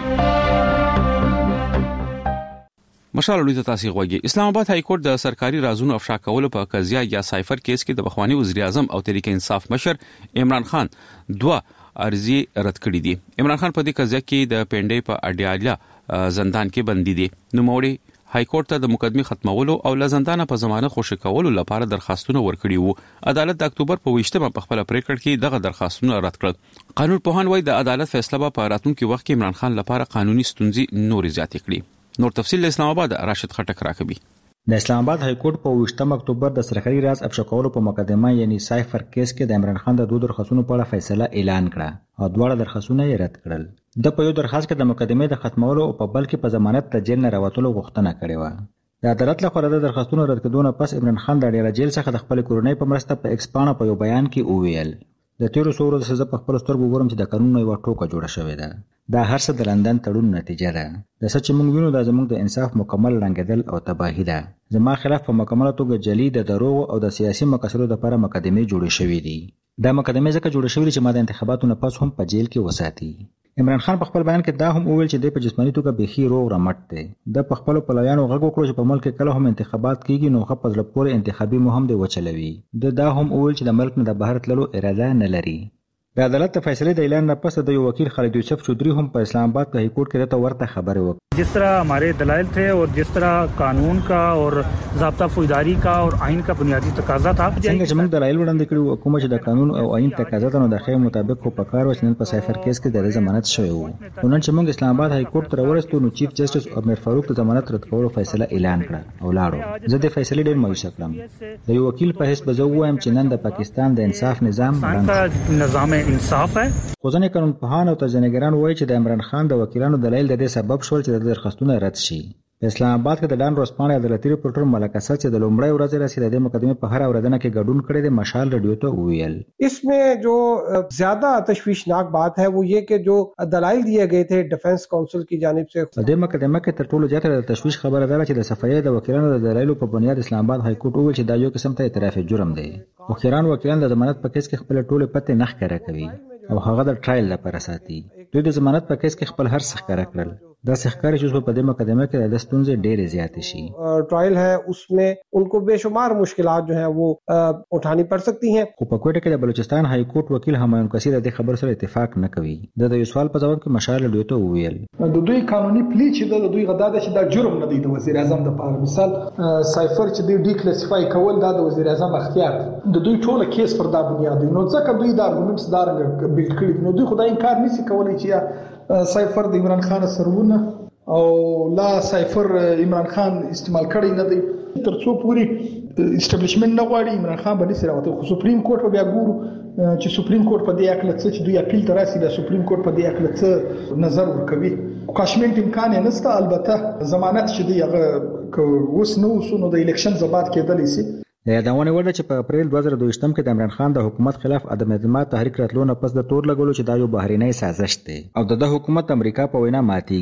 مشال لوی تاسو غوږی. اسلام آباد های کورټ د سرکاري رازونو افشا کولو په قضیه یا سایفر کیس کې د بخوانی وزیر اعظم او تحریک انصاف مشر عمران خان دوه ارزي رد کړې دي. عمران خان په دې قضیه کې د پنډې په اډیاله زندان کې بندي دي. نو موري های کورټ ته د مقدمه ختمولو او له زندان په ضمانت خوشی کولو لپاره درخواستونه ورکړي وو. عدالت د اکتوبر په ویشتمه په خپل پریکړه کې دغه درخواستونه رد کړل. قانون پوهان وایي د عدالت فیصله په راتلونکي وخت کې عمران خان لپاره قانوني ستونزې نور زیاتې کړي. نور تفصیل اسلام آباد راشد خټک راکوي. د اسلام آباد های کورټ په ویشتم اکتوبر د سرکاري راز افشا کولو په مقدمه یعنی سایفر کیس کې د عمران خان د دوه درخواستونو په اړه فیصله اعلان کړه او دواړه درخواستونه یې رد کړل. د په یو درخواست کې د مقدمې د ختمولو او په بل کې په ضمانت د جیل نه راوتلو غوښتنه کړې و. د عدالت لخوا د درخواستونو رد کېدو پس عمران خان د ډیر جیل څخه د خپل کورنۍ په مرسته په ایکس پاڼه په یو بیان کې وویل د تیرو څو ورځې سزا په خپل سترګو ګورم چې د قانون یو ټوکه جوړه شوې ده. دا هر څه د لندن تړون نتیجه ده. د سچ موږ وینو د زموږ د انصاف مکمل رنګېدل او تباہي ده. زما خلاف په مکمل توګه جلی د دروغ او د سیاسي مقاصدو لپاره مقدمې جوړې شوې دي. دا مقدمې ځکه جوړې شوې چې ما د انتخاباتو نه پس هم په جیل کې وساتي. عمران خان په خپل بیان کې دا هم وویل چې د په جسماني توګه بخي روغ رمټ دی. د په خپل پلویانو غږ وکړو چې په ملک کې کله هم انتخابات کیږي نو خپل ځل پورې انتخابي مهم دی وچلوي. د دا هم وویل چې د ملک نه د بهر تللو اراده نه لري. د عدالت د فیصلې د اعلان نه پس د یو وکیل خالد یوسف چودھری هم په اسلام آباد په های کورټ کې د ورته خبره وکړه. जिस तरह हमारे दलाइल थे और जिस तरह कानून का और ضابطہ فوجداری का और आइन का बुनियादी तकाजा था څنګه چې موږ دلایل وړاندې کړو حکومت د قانون او آئین تقاضا ته د خې مطابق خو په کار وشنل په سایفر کیس کې د ضمانت شوی وو. نن چې موږ اسلام آباد های کورټ ته ورسېدو نو چیف جسټس عمر فاروق د ضمانت رد کولو فیصله اعلان کړه او لاړو. زه د فیصلې ډېر مایوس کړم. د یو وکیل په حساب زه وایم چې نن د پاکستان د انصاف نظام نظام انصاف ہے. خو ځنې قانون پوهان او تجزیه‌نګاران وایي چې د عمران خان د وکیلانو دلایل د دې سبب شول چې د درخواستونه رد شي. اسلام آباد کې د ډان روسپانه عدالتي ریپورټر ملک اسد چې د لومړی ورځ رسید د مقدمه په هر اوردنه کې ګډون کړي د مشال ریډیو ته ویل. इसमें जो ज्यादा तशवीशनाक बात है वो ये कि जो दलाइल दिए गए थे डिफेंस काउंसिल की जानिब से د مقدمه کې تر ټولو زیاته د تشویش خبره ده چې د صفایي د وکیلانو د دلایلو په بنیاد اسلام آباد های کورټ ویل چې دا یو قسم ته اعتراف جرم دی. وکیلان وکیلان د ضمانت په کیس کې خپل ټوله پته نه ښکاره کوي او هغه د ټرایل لپاره ساتي. دوی د ضمانت په کیس کې خپل هر څه ښکاره کړل. دا ښکاري چې په دې مقدمه کې د ستونزې ډېرې زیاتې شي. ट्रायल है उसमें उनको बेशुमार मुश्किलात जो हैं वो उठानी पड़ सकती हैं. خو په کوټه کې د بلوچستان های کورټ وکیل همایون کثیر د خبر سره اتفاق نه کوي. د یو سوال په ځواب کې مشال ریډیو ته وویل د دوی قانوني پلی چې د دوی غدا د چې دا جرم نه دی د وزیر اعظم د پاره. مثال سایفر چې دی ډی کلاسیفای کول دا د وزیر اعظم اختیار د دوی ټول کیس پر دا بنیاد نو ځکه دوی دا ارګومنټس دار بیل کړی نو دوی خدای انکار نشي کولای چې سایفر د عمران خان سرونه او لا سایفر عمران خان استعمال کړی نه دی. ترڅو پوری اسټابلیشمنت نه غواړي عمران خان باندې سره وته. خو سپریم کورټ بیا ګورو چې سپریم کورټ په دې اکل څه چې دوی اپیل تراسي د سپریم کورټ په دې اکل څه نظر ورکوي. کاشمنت امکان نه نشته. البته ضمانت چې دی هغه اوس نو سونو د الیکشن زبات کېدلی سي. د یادونه وړ چې په اپریل دوه زره دوه کې د عمران خان د حکومت خلاف عدم اعتماد تحریک راتلو نه پس د تور لګولو چې دا یو بهرینی سازش دی او د حکومت امریکا په وینا ماتيږي.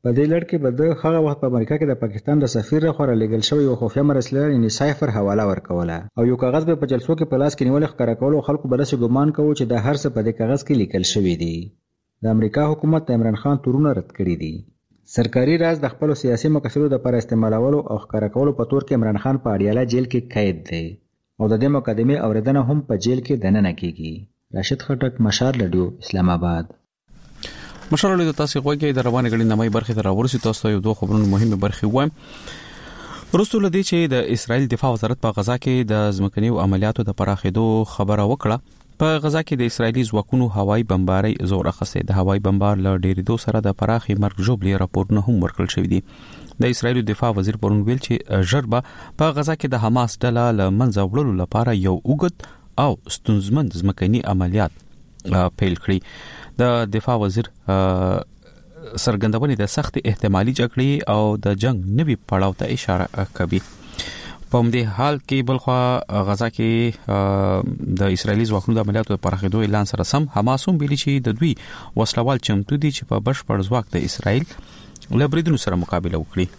په دې لړ کې به د هغه وخت په امریکا کې د پاکستان د سفیر لخوا لګل شوی یو خفیه مرسله یعنی سایفر حواله ورکوله او یو کاغذ به په جلسو کې په لاس کې نیول ښکارا کول او خلکو به داسې ګمان کوي چې د هر څه په دې کاغذ کې لیکل شوی دی. د امریکا حکومت د عمران خان تورونه رد کړي دي. سرکاري راز د خپل سیاسي مقاصدو لپاره استعمالولو او ښکارا کولو په تور کې عمران خان په اډیاله جیل کې قید دی او د دې مقدمې اوریدنه هم په جیل کې دننه کیږي. راشد خټک، مشال رادیو، اسلام آباد. مشال رادیو تاسو غوږی د روانه غړي نمای برخه تر ورسې تاسو یو دوه خبرونه مهمه برخه وایم. وروسته لدی چې د اسرایل دفاع وزارت په غزا کې د ځمکنیو عملیاتو د پراخېدو خبره وکړه. په غزا کې د اسرایلی ځواکونو هوایي بمباري زور اخیسته. د هوایي بمبار له ډیرېدو سره د پراخې مرګ ژوبلې راپورونه هم ورکړل شوې دي. د اسرایل دفاع وزیر پرون ویل چې ژربه په غزا کې د حماس ډله له منځه وړلو لپاره یو اوږد او ستونزمن ځمکني عملیات پیل کړی. د دفاع وزیر سرګندونې د سخت احتمالي جګړې او د جنگ نوي پړاو ته اشاره کوي. په همدې حال کې بلخوا غزا کې د اسرایلی ځواکونو د عملیاتو پر پراخېدو اعلان سره سم حماس هم ویلي چې د دوی وسلوال چمتو دي چې په بشپړ ځواک د اسرایل له بریدونو سره مقابله وکړي.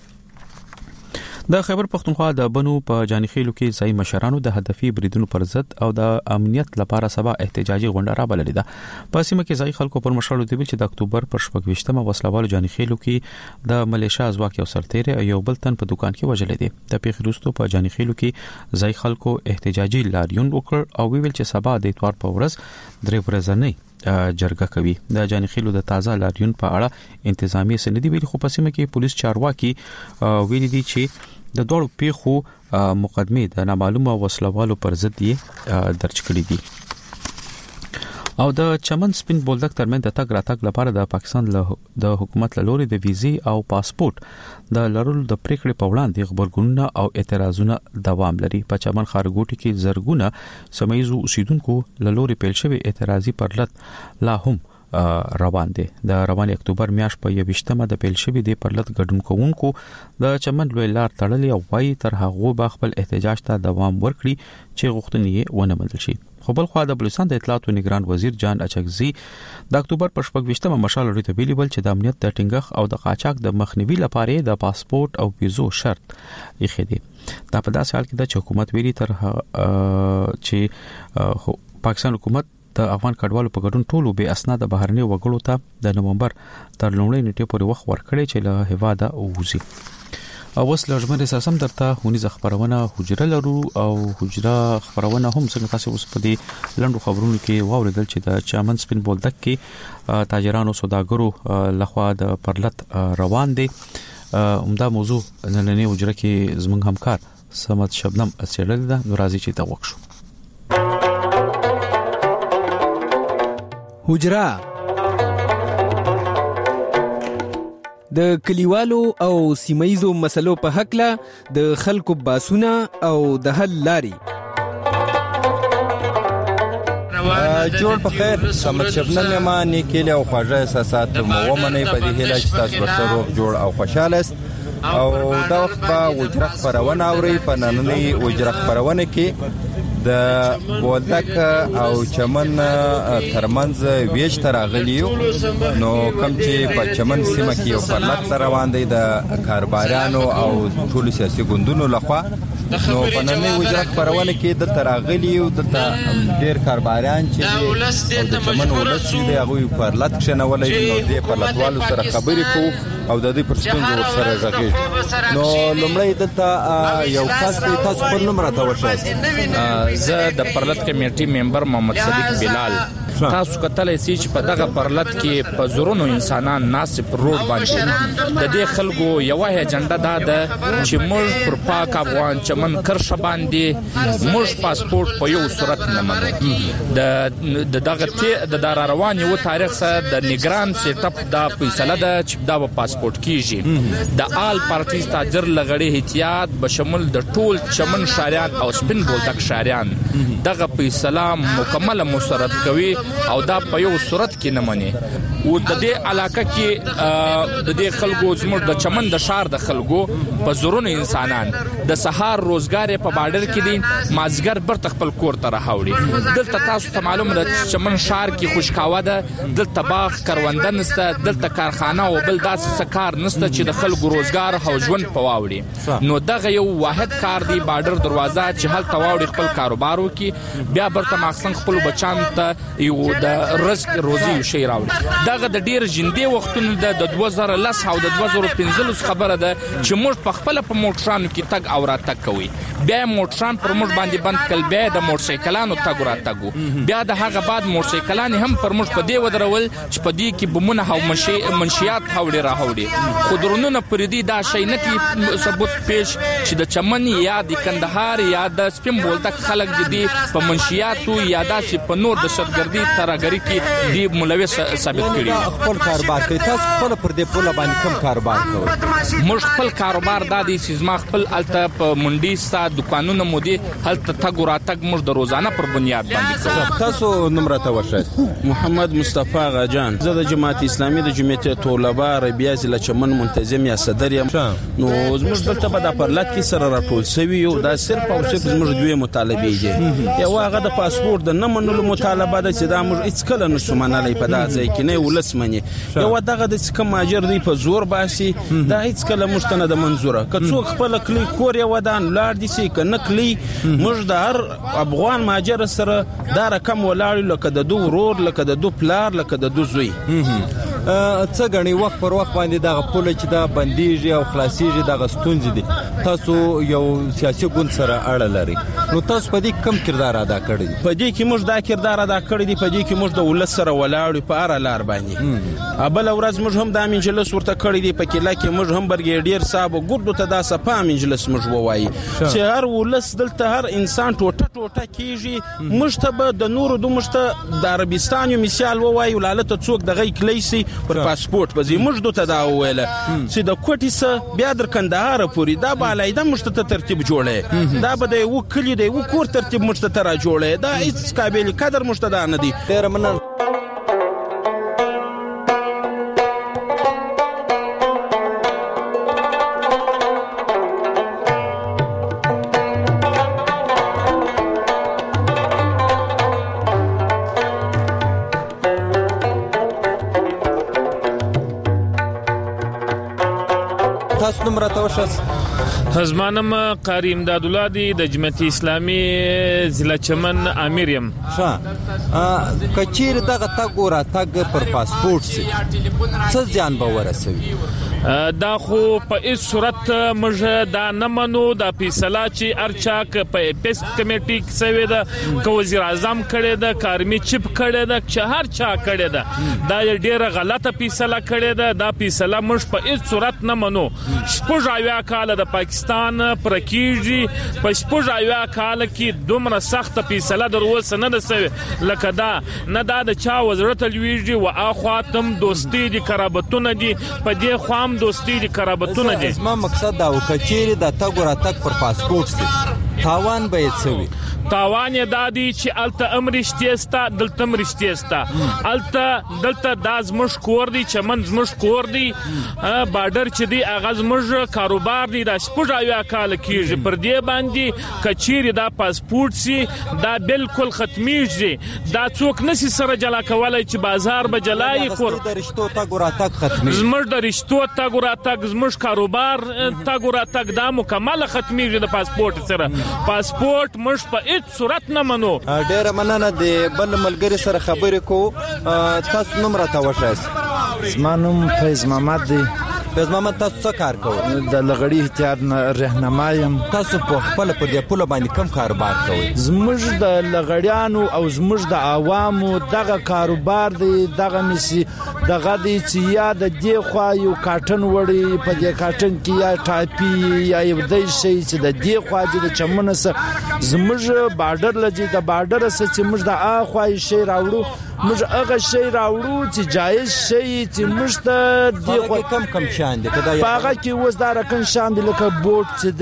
د خیبر پختونخوا د بنو په جانخیلو کې ځای مشرانو د هدفي بریدونو پر ضد او د امنیت لپاره سبا احتجاجي غونډه را بللې ده. په سیمه کې ځای خلکو پر مشرانو دی چې د اکتوبر پر شپږ وسلوالو جانخیلو کې د ملیشیا ځواک یو سرتیری او یو بل تن په دکان کې وژل دي. د پیښې وروسته په جانخیلو کې ځای خلکو احتجاجي لاریون وکړ او ویل چې سبا د اتوار په ورځ درې ورځې جرګه کوي. د جانخیلو د تازه لاریون په اړه انتظامی سندې ویلي خو په سیمه کې پولیس چارواکي ویلي دي چې د دوړو پیښو مقدمه د نامعلومه وسلوالو پر ضد یې درج کړې دي. او د چمن سپین بولدک ترمن د تګ راتګ لپاره د پاکستان له د حکومت لوري د ویزې او پاسپورت د لرلو د پریکړې په وړاندې خبرګونونه او اعتراضونه دوام لري. په چمن خارګوټي کې زرګونه سمېزو اوسیدونکو لوري پیل شوی اعتراضي پرلط لا هم روان دي. د روان اکتوبر میاشت په یوشتمه د پیل شوی دی پرلط ګډون کوونکو د چمن لوی لار تړلې او وای تر هغه به خپل احتجاج ته دوام ورکړي چې غوښتنې یې ونه منل شي. خو بل خو د بلوچستان د اطلاعات او نگران وزیر جان اچکزي د اکتوبر پر شپږ مشال لري ته ویلي چې د امنیت د ټینګښ او د قاچاق د مخنیوي لپاره د پاسپورت او ویزو شرط یې خېدي. دا په داسې حال کې د حکومت ویلي تر چې پاکستان حکومت د افغان کډوالو په ګډون ټولو به اسناد بهرني وګړو ته د نومبر تر لومړۍ نیټې پورې وخت ورکړي چې له هواده ووزي. او وس لږمن اساسم درته هونی خبرونه حجره لرو او حجره خبرونه هم څنګه تاسو اوس په دې لندو خبرونو کې واوریدل چې د چمن سپین بولدک کې تاجرانو سوداګرو لخوا د پرلط روان دي. عمده موضوع نننې حجره کې زموږ همکار سمت شبنم اسیړل ده. نو راځي چې دا وښو حجره د کلیوالو او سیمایزو مسلو په حق له د خلکو باسونه او د حل لاري. جوړ په خیر سمت شبنم ما نیکیل او خواږه احساسات مو ومني په دې هیله چې تاسو ورسره روغ جوړ او خوشاله است او دا وخت په وجره خبرونه اوري. په نننۍ وجره خبرونه کې د بولدک او چمن ترمنځ ویش تراغلیو نو کوم چې په چمن سیمه کې یو پرلط روان دی د کاربارانو او ټولو سیاسي ګوندونو لخوا. نو په نننۍ وجره خبرونه کې د تراغلیو د ډیر کارباران چې د چمن ولس دی هغه پرلط کښنولای نو د پرلطوالو سره خبرې کوو او د دې پر ستونزو سره غږیږي. نو لومړی دلته یو کس دی تاسو خپل نوم راته ورشئ. زه د پرلط کمیټي ممبر محمد صدیق بلال. تاسو کتلای شئ چې په دغه پرلط کې په زورونو انسانان ناس پر روډ باندې د دې خلکو یو اجنډا دا ده چې موږ پر پاک افغان چمن کرښه باندې موږ پاسپورت په یو صورت نه منو. د دغه ته د دار روان یو تاریخ سره د نگران سیټ اپ دا فیصله ده چې دا په پاسپورت کیږي. د آل پارټیز تاجر لغړی احتیاط بشمول د ټول چمن شاریان او سپین بولدک شاریان دغه فیصله مکمل مسرت کوي او دا په یو صورت کې نه مني. او د دې علاقه کې د دې خلکو زموږ د چمن د شار د خلکو په زورونو انسانان د سهار روزګار په بارډر کې دی مازګر برته خپل کور ته راوړي. دلته تاسو ته معلوم ده چمن شهر کې خوشکاوه ده، دلته باغ کرونده نشته، دلته کارخانه او بل داسې څه کار نشته چې د خلکو روزګار او ژوند په واوړي. نو دغه یو واحد کار دی بارډر دروازه چې هلته واوړي خپل کاروبار وکړي، بیا برته ماخصن خپل بچان ته یو د رزق روزي شي راوړي. دغه د ډیر ژوندې وختونو د دوه زره لس او د دوه زره پنځلس خبره ده چې موږ په خپل په موټرانو کې تګ او راتګ کوي. بیا موټران پر موږ باندې بند کړل، بیا د موټرسایکلانو تګ راتګ، بیا د هغه بعد موټرسایکلان هم پر موږ په دې ودرول چې په دې کې بمونه او منشيات هاوړي راهوړي. خو درونونه پر دې دا شي نه کی ثبوت پیش چې د چمن یا د کندهار یا د سپین بولدک خلک دي په منشياتو یا داسې په نور د شتګردي ترګری کې دی ملوث ثابت کړي. خپل کاروبار کوي. تاسو خپل پر دې پوله باندې کوم کاروبار کوئ؟ موږ خپل کاروبار دا دی چې ما خپل الته په منډي ستا دکانونه مو دي هلته تګ راتګ موږ د روزانه پر بنیاد باندې کوو. تاسو نمبر ته ورشئ. محمد مصطفی غاجان، زه د جماعت اسلامي د جمعیت طلبه عربیه ضلع چمن منتظم یا صدر یم. نو زموږ دلته په د پرلط کې سره راټول شوی یو دا صرف او صرف زموږ دوی مطالبه دي. یو هغه د پاسپورت د نه منلو مطالبه ده چې دا موږ هیڅ کله نشو منلای په دا ځای کې، نه ولس مني. یو دغه د کوم ماجر دی په زور باسي دا هیڅ کله موږ ته نه د منظوره. که څوک خپل کلی کور یو ودان لاړ دي سي کنه کلی موږ د هر افغان ماجر سره دا رقم ولاړ لکه د دوه ورور لکه د دوه پلار لکه د دوه زوی. څه غني وخت پر وخت باندې دغه پوله چې دا بنديږي او خلاصيږي دغه ستونزې دي. تاسو یو سیاسي ګوند سره اړه لري، نو تاسو په دې کوم کردار ادا کړی دی؟ په دې کې موږ دا کردار ادا کړی دی، په دې کې موږ د ولس سره ولاړ په اړه لار باندې. ابل ورځ موږ هم د مجلس ورته کړی دی، په کې لکه موږ هم برګیډیر صاحب ګردو ته دا صفه مجلس موږ وایي چې هر ولس دلته هر انسان ټوټه ټوټه کیږي. موږ ته د نورو د موږ د عربستان یو مثال وایي ولالت څوک دغه کلیسي پر پاسپورت بزی موږ دوته دا ویل چې د کوټی سه بیا در کندهار پوری دا بالایده موږ ته ترتیب جوړه، دا به د یو کلی د یو کور ترتیب موږ ته را جوړه، دا هیڅ قابل قدر موږ ته نه دی. ډیر مننه. تاسو نمبر ته ورشئ. زمانم قاری امداد الله دی د جمعیت اسلامي ضلع چمن امیر یم. ښه کچیر دغه تګ را تګ پر پاسپورت سي څه ځان به ورسوي؟ دا خو په هیڅ صورت موږ دا نه منو. دا فیصله چې ارچاک په پیس کمیټي کې سوي ده، که وزیر اعظم کړی ده، کارمی چیف کړی ده، چې هر چا کړی ده، دا ډیره غلطه فیصله کړی ده. دا فیصله موږ په هیڅ صورت نه منو. شپږ اویا کال د پاکستان پر کیږي، په شپږ اویا کال کې دومره سخت فیصله در اوسه نه ده سوي لکه دا. نه دا د چا وزارت لویږي و اخوا تم دوستي دي قرابتونه دي، په دې خوا دوستی دي قرابتونه دي. زما مقصد دا وکچيري د تګ را تګ پر پاسپورت سي تاوان به یې څوي؟ تاوان یې دادی چې الته امرشتيستا دلته امرشتيستا الته دلته د زمش کور دی چمن زمش کور دی بارډر چې دی اغاز مج کاروبار دی د شپږ اویا کال کېږي پر دې باندې کچيري دا پاسپورت سي دا بالکل ختميږي. دا څوک نسی سره جلا کولای چې بازار به جلای کور د رشتو تګ را تګ ختمي زمش د رشتو تګ را تګ زمش کاروبار تګ را تګ دا مکمل ختميږي د پاسپورت سره. پاسپورت مش په هیڅ صورت نه منو. ډېر مننه د بل ملګری سره خبرې کو. تاسو نوم راته وښایئ. زما نوم فیض محمد دی. فیض محمد تاسو څه کار کوئ؟ د لغړی احتیاط رهنما یم. تاسو په خپل پر دې پوله باندې کوم کاروبار کوئ؟ زموږ د لغړیانو او زموږ د عوامو دغه کاروبار دی دغه نسی دغه دی چې یا د دې خوا یو کاټن وړي په دې کاټن کې یا ټاپي یا یو د شي چې د دې خوا د چمن سره زموږ بارډر لږی د بارډر سره چې موږ د اخوا شي راوړو موږ هغه شی راوړو چې جایز شي چې موږ ته دې خوا کم کم شان دي کدا هغه کې وز دا رقم شان دي لکه بوټ چې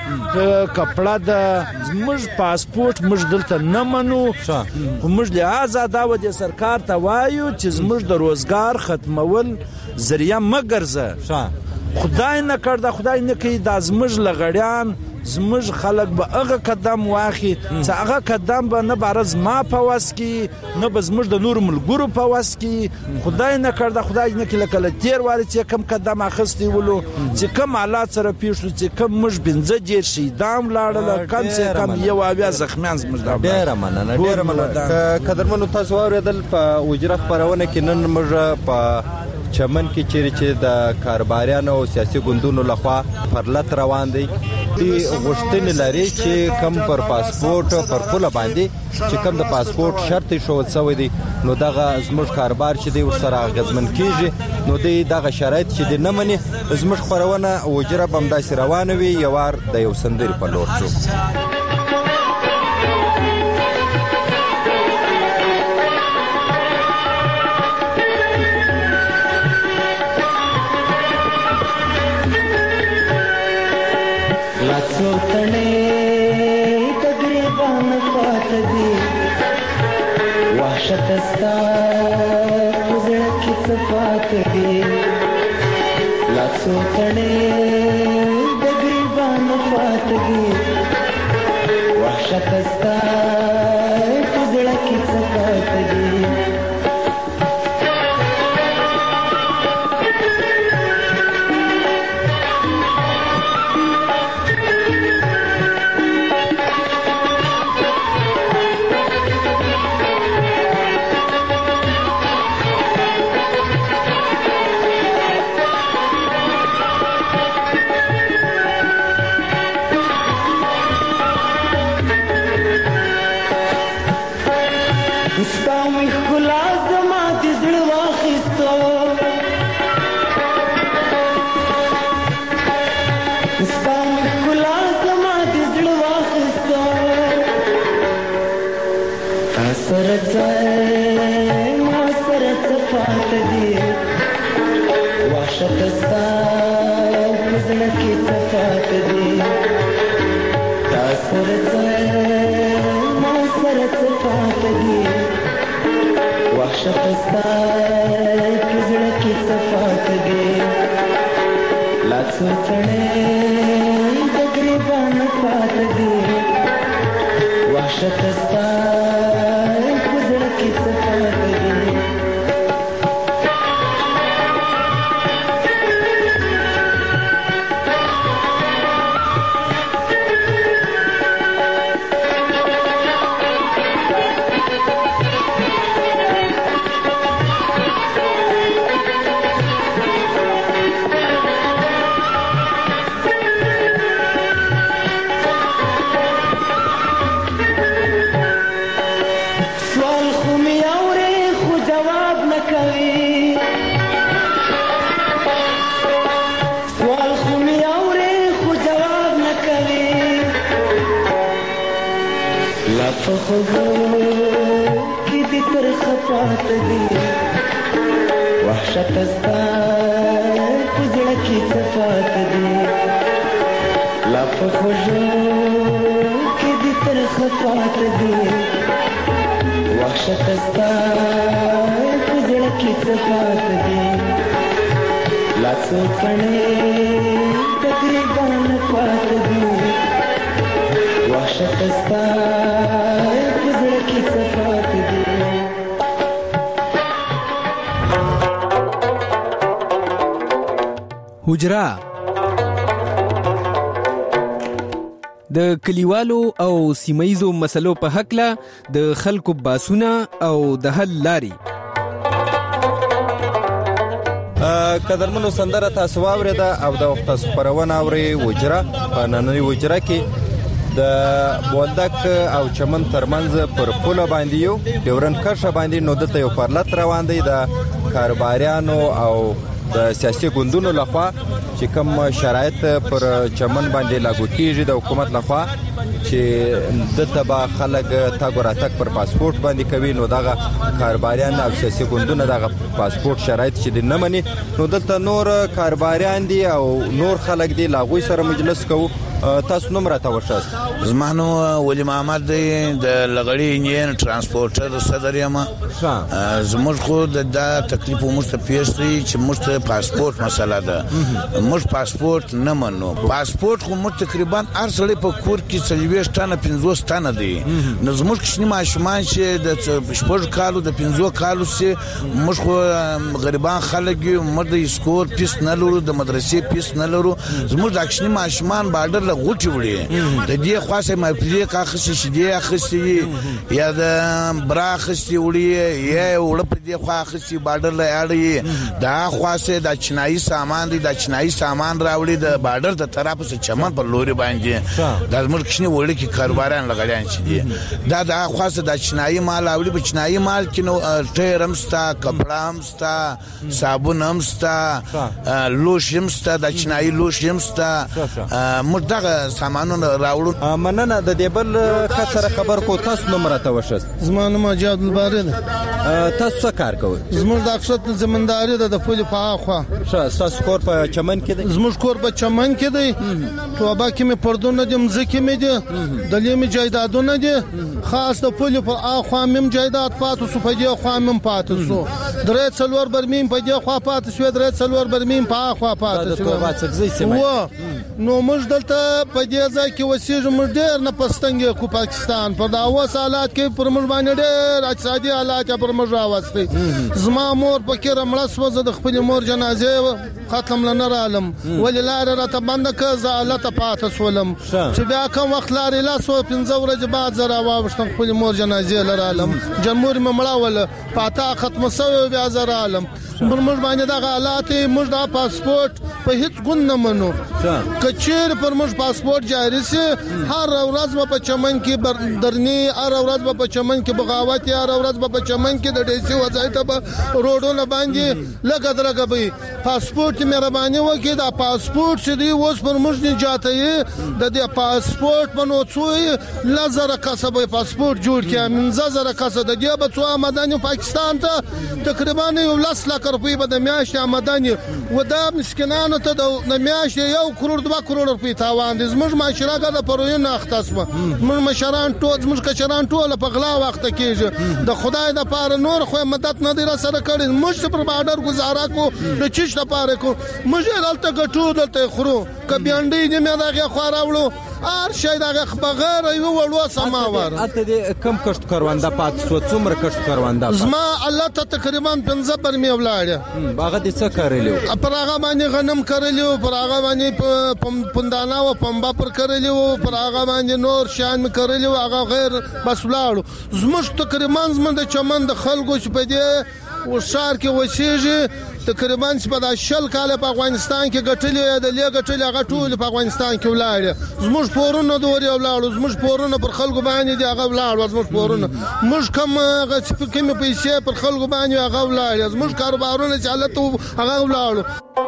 دی کپڑا د موږ پاسپورت موږ دلته نه منو. موږ لہذا دا و سرکار ته وایو چې موږ د روزګار ختمول ذریعہ مګرزه خدای نه کړ دا خدای نه کوي د زموږ لغړیان زموږ خلک به هغه قدم واخی چې هغه قدم به نه بارز ما په واس کې نه به زموږ د نور ملګرو په واس کې خدای نه کړ خدای نه کله کله تیر واره چې کم قدم اخستی ولو چې کم حالات سره پیښ شو چې کم مش بنځه جیر شي دام لاړل کم څه کم یو بیا زخمیان زموږ دا ډیر مننه ډیر مننه قدرمنو تاسو اوریدل په وجره خبرونه کې نن موږ په چمن کې چیرې چې د کاروباریانو او سیاسي ګوندونو لخوا پرلط روان دي دی غوښتنې لري چې کم پر پاسپورت پر پوله باندې چې کم د پاسپورت شرط شو څوي دي نو دغه زموږ کاروبار چې دی ورسره غزمن کیږي نو دی دغه شرایط چې دی نه مني زموږ خبرونه وجره بمداسي روانه وي یو ور د یو سندري په لور شو لاسو تڼې تقریباً پات دي وحشت ستا زړه کې صفات دي لاسو تڼې تقریباً پات دي وحشت ستا زړه کې صفات دي حجرا د کلیوالو او سیمایزو مسلو په حق له د خلکو باسونه او د حل لاري قدرمنو سندره تاسو واوریده او د وخت تاسو خبرونه اوري وجره په نننۍ وجره کې د بولدک او چمن ترمنځ پر پوله باندې یو ډیورن کرښه باندې نو دلته یو پرلط روان دی د کاروباریانو او د سیاسي ګوندونو لخوا چې کوم شرایط پر چمن باندې لاګو کیږي د حکومت لخوا چې دلته به خلک تاګ راتګ پر پاسپورت باندې کوي نو دغه کاروباریان او سیاسي ګوندونه دغه پاسپورت شرایط چې نه مني نو دلته نور کاروباریان دي او نور خلک دي لاغوي سره مجلس کوو تاسو نوم راته وښاست. زما نوم ولی محمد دی، د لغړی انجین ترانسپورټر صدر یم. زموږ خو د تکلیف موږ ته پیښ دی چې موږ ته پاسپورت مسله ده. موږ پاسپورت نه منو. پاسپورت خو موږ تقریبا هر سړی په کور کې څلوېښت تنه پنځوس تنه دی. نو زموږ کوچني ماشومان چې د شپږ کالو د پنځو کالو سي موږ خو غریبان خلک یو، موږ د اسکول پیس نه لرو، د مدرسې پیس نه لرو. زموږ د کوچني ماشومان بارډر له غوټي وړي، د دې خاصه مپلیک اخسي شدي اخسي یا د برا اخسي وړي یا وړ په دې خو اخسي بارډر له اړي. دا خاصه د چنایي سامان دي، د چنایي سامان راوړي د بارډر د طرف څخه چمن په لوري باندې. د زموږ کوچني وړي کې کاروباران لګړیان چې دي دا د خاصه د چنایي مال راوړي. په چنایي مال کې نو ټیر همستا، کپڑا همستا، صابون همستا، لوش همستا، د چنایي لوش همستا. موږ دغه سامانونه راوړو. مننه. د دې بل خسر خبر کو تاسو نوم راته وښاست. زما نوم جاد الباری ده. تاسو څه کار کوئ؟ زموږ د اکثر زمینداری ده د پولې په اخوا. تاسو کور په چمن کې دی؟ زموږ کور په چمن کې دی. توبه کې مې پردونه دي، مځکې مې دي، دلې مې جایدادونه دي. خاص د پولې په اخوا مې جایداد پاتې سو، په دې خوا مې پاتې سو. درې څلور برمیم په دې خوا پاتې شو، درې څلور برمیم په اخوا پاتې شو. و نو موږ دلته په دې ځای کې وسیږو. موږ ډېر نه پستنګ کو پاکستان په دا اوس حالات کې پر موږ باندې ډېر اقتصادي حالات پر موږ راوستي. زما مور پکې رمړه سو، زه د خپل مور جنازه ختم لنه رالم، ولې لار راته بند کړه، زه حالت پاتې سولم. چې بیا کوم وخت لارې لا سو پنځه ورځې بعد زه راوښتم خپل مور جنازه لرالم. جمهور مې مړه ول پاته ختم سو، بیا زه رالم. پر موږ باندې دا حالات، موږ دا پاسپورت په هیڅ ګون نه منو. کچیر پر موږ پاسپورت جاری سي، هر ورځ په چمن کې درني، هر ورځ په چمن کې بغاوت، هر ورځ په چمن کې د ډیسي وځای ته روډونه باندې لګا درګه به پاسپورت مهرباني وکړي. دا پاسپورت چې دی اوس پر موږ نه جاته د دې پاسپورت په نو څوې لزر کسبه پاسپورت جوړ کړي، منځ زره کسه د دې به څو آمدنی پاکستان ته تقریبا یو لاس لک روپۍ به د میاشتې آمدنی و. دا مسکینانو ته د میاشتې یو کروڑ دوه کروڑ روپۍ تاوان دي. زموږ معاشره د پروین اختصمه، موږ مشران ټول، زموږ کشران ټول په غلا وخت کېږي. د خدای د پاره نور خو مدد نه دی را سره کړی. موږ پر بارډر گزاره کو د چیش د پاره کو، موږ دلته ګټو دلته خورو. کبيانډي دې مې دغه خو راوړو ار شي دغه بغیر یو وړو سماوار. اته دې کم کشت کارواندا پات سو څومره کشت کارواندا؟ زما الله ته تقریبا پنځه پر می ولاړه. باغ دې څه کړلیو؟ پر هغه باندې غنم کړلیو، پر هغه باندې پندانا او پمبا پر کړلیو، پر هغه باندې نور شان می کړلیو. هغه غیر بس ولاړو. زموږ تقریبا زموږ د چمن د خلکو چې په دې وشار کې وسیږي تقریبا چې په شل کال په افغانستان کې ګټلې د لې ګټلې هغه ټول په افغانستان کې ولاړ. زموږ پورونه دوري ولاړ، زموږ پورونه پر خلکو باندې دی هغه ولاړ. زموږ پورونه موږ کوم هغه چې کوم پیسې پر خلکو باندې هغه ولاړ. زموږ کاروبارونه چې حالت هغه ولاړ.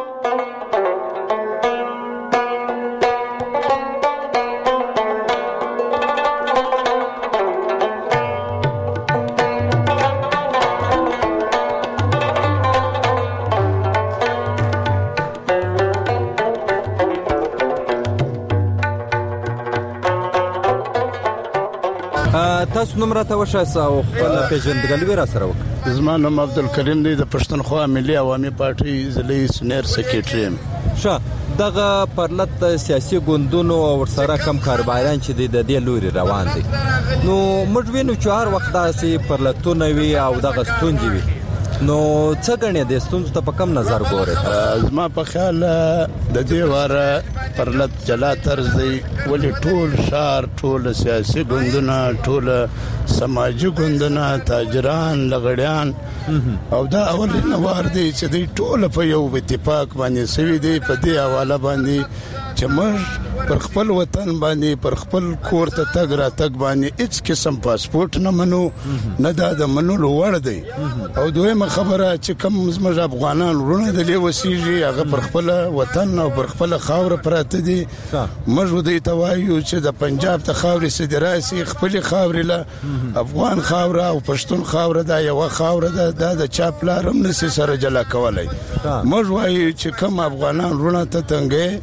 تاسو نوم راته وښاست او خپل پیژندګلوي را سره وکړه. زما نوم عبدالکریم دی، د پښتونخوا ملي عوامي پارټي ضلعي سینیر سکریټري یم. ښه، دغه پرلط د سیاسي ګوندونو او ورسره کم کاروباران چې د دې لوري روان دي، نو موږ وینو چې هر وخت داسې پرلطونه وي او دغه ستونزې وي. نو څه غنې د ستونزو ته په کم نظر ګورئ؟ زما په خیال د دې واره پرلط جلا طرز دی. ولې ټول شهر، ټول سیاسي ګوندونه، ټول سماجي ګوندونه، تاجران، لغړیان او دا اولین وار دی چې دوی ټول په یو اتفاق باندې سوي دي په دې حواله باندې چې موږ پر خپل وطن باندې، پر خپل کور ته تګ را تګ باندې هیڅ قسم پاسپورت نه منو، نه دا د منلو وړ دی. او دویمه خبره چې کوم زموږ افغانان ورونه د دې وسیږي هغه پر خپل وطن او پر خپل خاور پراته دي. موږ دوی ته وایو چې د پنجاب ته خاورې سدي راسي، خپل خاورې له افغان خاوره او پښتون خاوره دا یو خاوره ده، دا د چا پلار هم نشي سره جلا کولای. موږ وایو چې کوم افغانان ورونه ته تنګي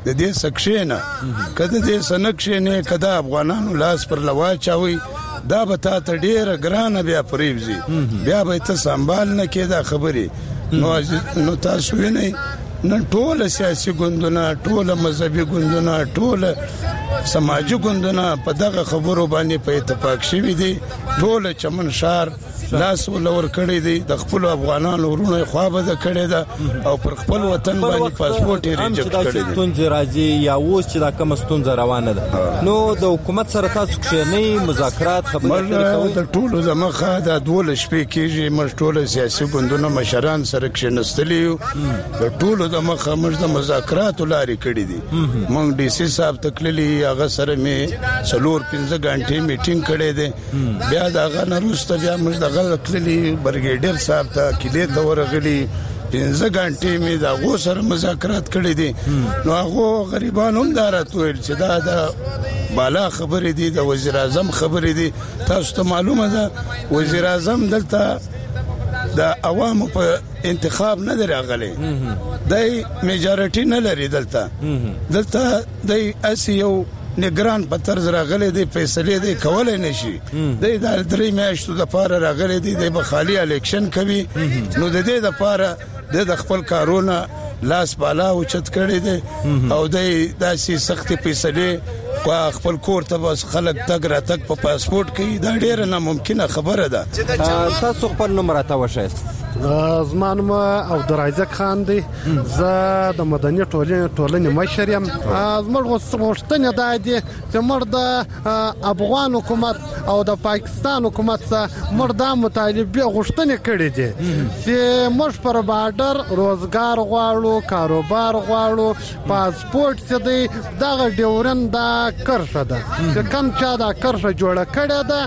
د دې سکشې نه کده دې سنکشې نه کده افغانانو لاس پر لوا چاوي دا به تا ته ډیره ګرانه بیا پریوزي بیا به ته سنبال نه کېدا خبرې نو نو تاسو وینئ نن ټول سیاسي ګوندونه ټول مذهبي ګوندونه ټول سماجي ګوندونه په دغه خبرو باندې په اتفاق شوي دي ټول چمن شهر لاس ولور کړی دی د خپل افغانانو ورونو خوابه کړی دا او پر خپل وطن باندې پاسپورت یې ریجکټ کړی دی ستونزې راځي یا اوس چې دا کوم ستونزه روانه ده نو د حکومت سره تاسو کښېنئ مذاکرات خبرې کوئ د ټولو د مخه د دولس شپې کېږي موږ ټول سیاسي ګوندونه مشران سره کښېنستلي یو د ټولو د مخه موږ د مذاکراتو لارې کړې دي موږ ډي سي صاحب ته تللي هغه سره مې څلور پنځه غنټې میټینګ کړی دی بیا د هغه نه وروسته بیا موږ د کلی برګیډر صاحب ته کلی ته ورغلی پنځه غنټې مې دا غو سره مذاکرات کړې دي نو هغه غریبان هم دارت ویل چې دا د بالا خبرې دي د وزیر اعظم خبرې دي تاسو ته معلومه ده وزیر اعظم دلته د عوامو په انتخاب نه راغلی دای میجارټي نه لري دلته دلته دای اسی یو نگران په طرز راغلي دي فیصله دي کولای نشي د درې میاشتو د پاره راغلي دي د خالی الیکشن کوي نو د دې د پاره د خپل کارونه لاس بالا او چت کړی دي او د داسې سختي فیصله خپل کور ته بس خلک تګ را تک په پاسپورت کې دا ډیره ناممکنه خبره ده تاسو خپل نوم راته وښایئ زما نوم عبدالرزاق خان دی زه د مدني ټولنې ټولنې مشر یم زموږ غوښتنه دا دي چې موږ د افغان حکومت او د پاکستان حکومت سره موږ دا مطالبه غوښتنه کړې دي چې موږ پر بارډر روزګار غواړو کاروبار غواړو پاسپورت څه دی دغه ډیورن دا کرښه ده چې کم چا دا کرښه جوړه کړې ده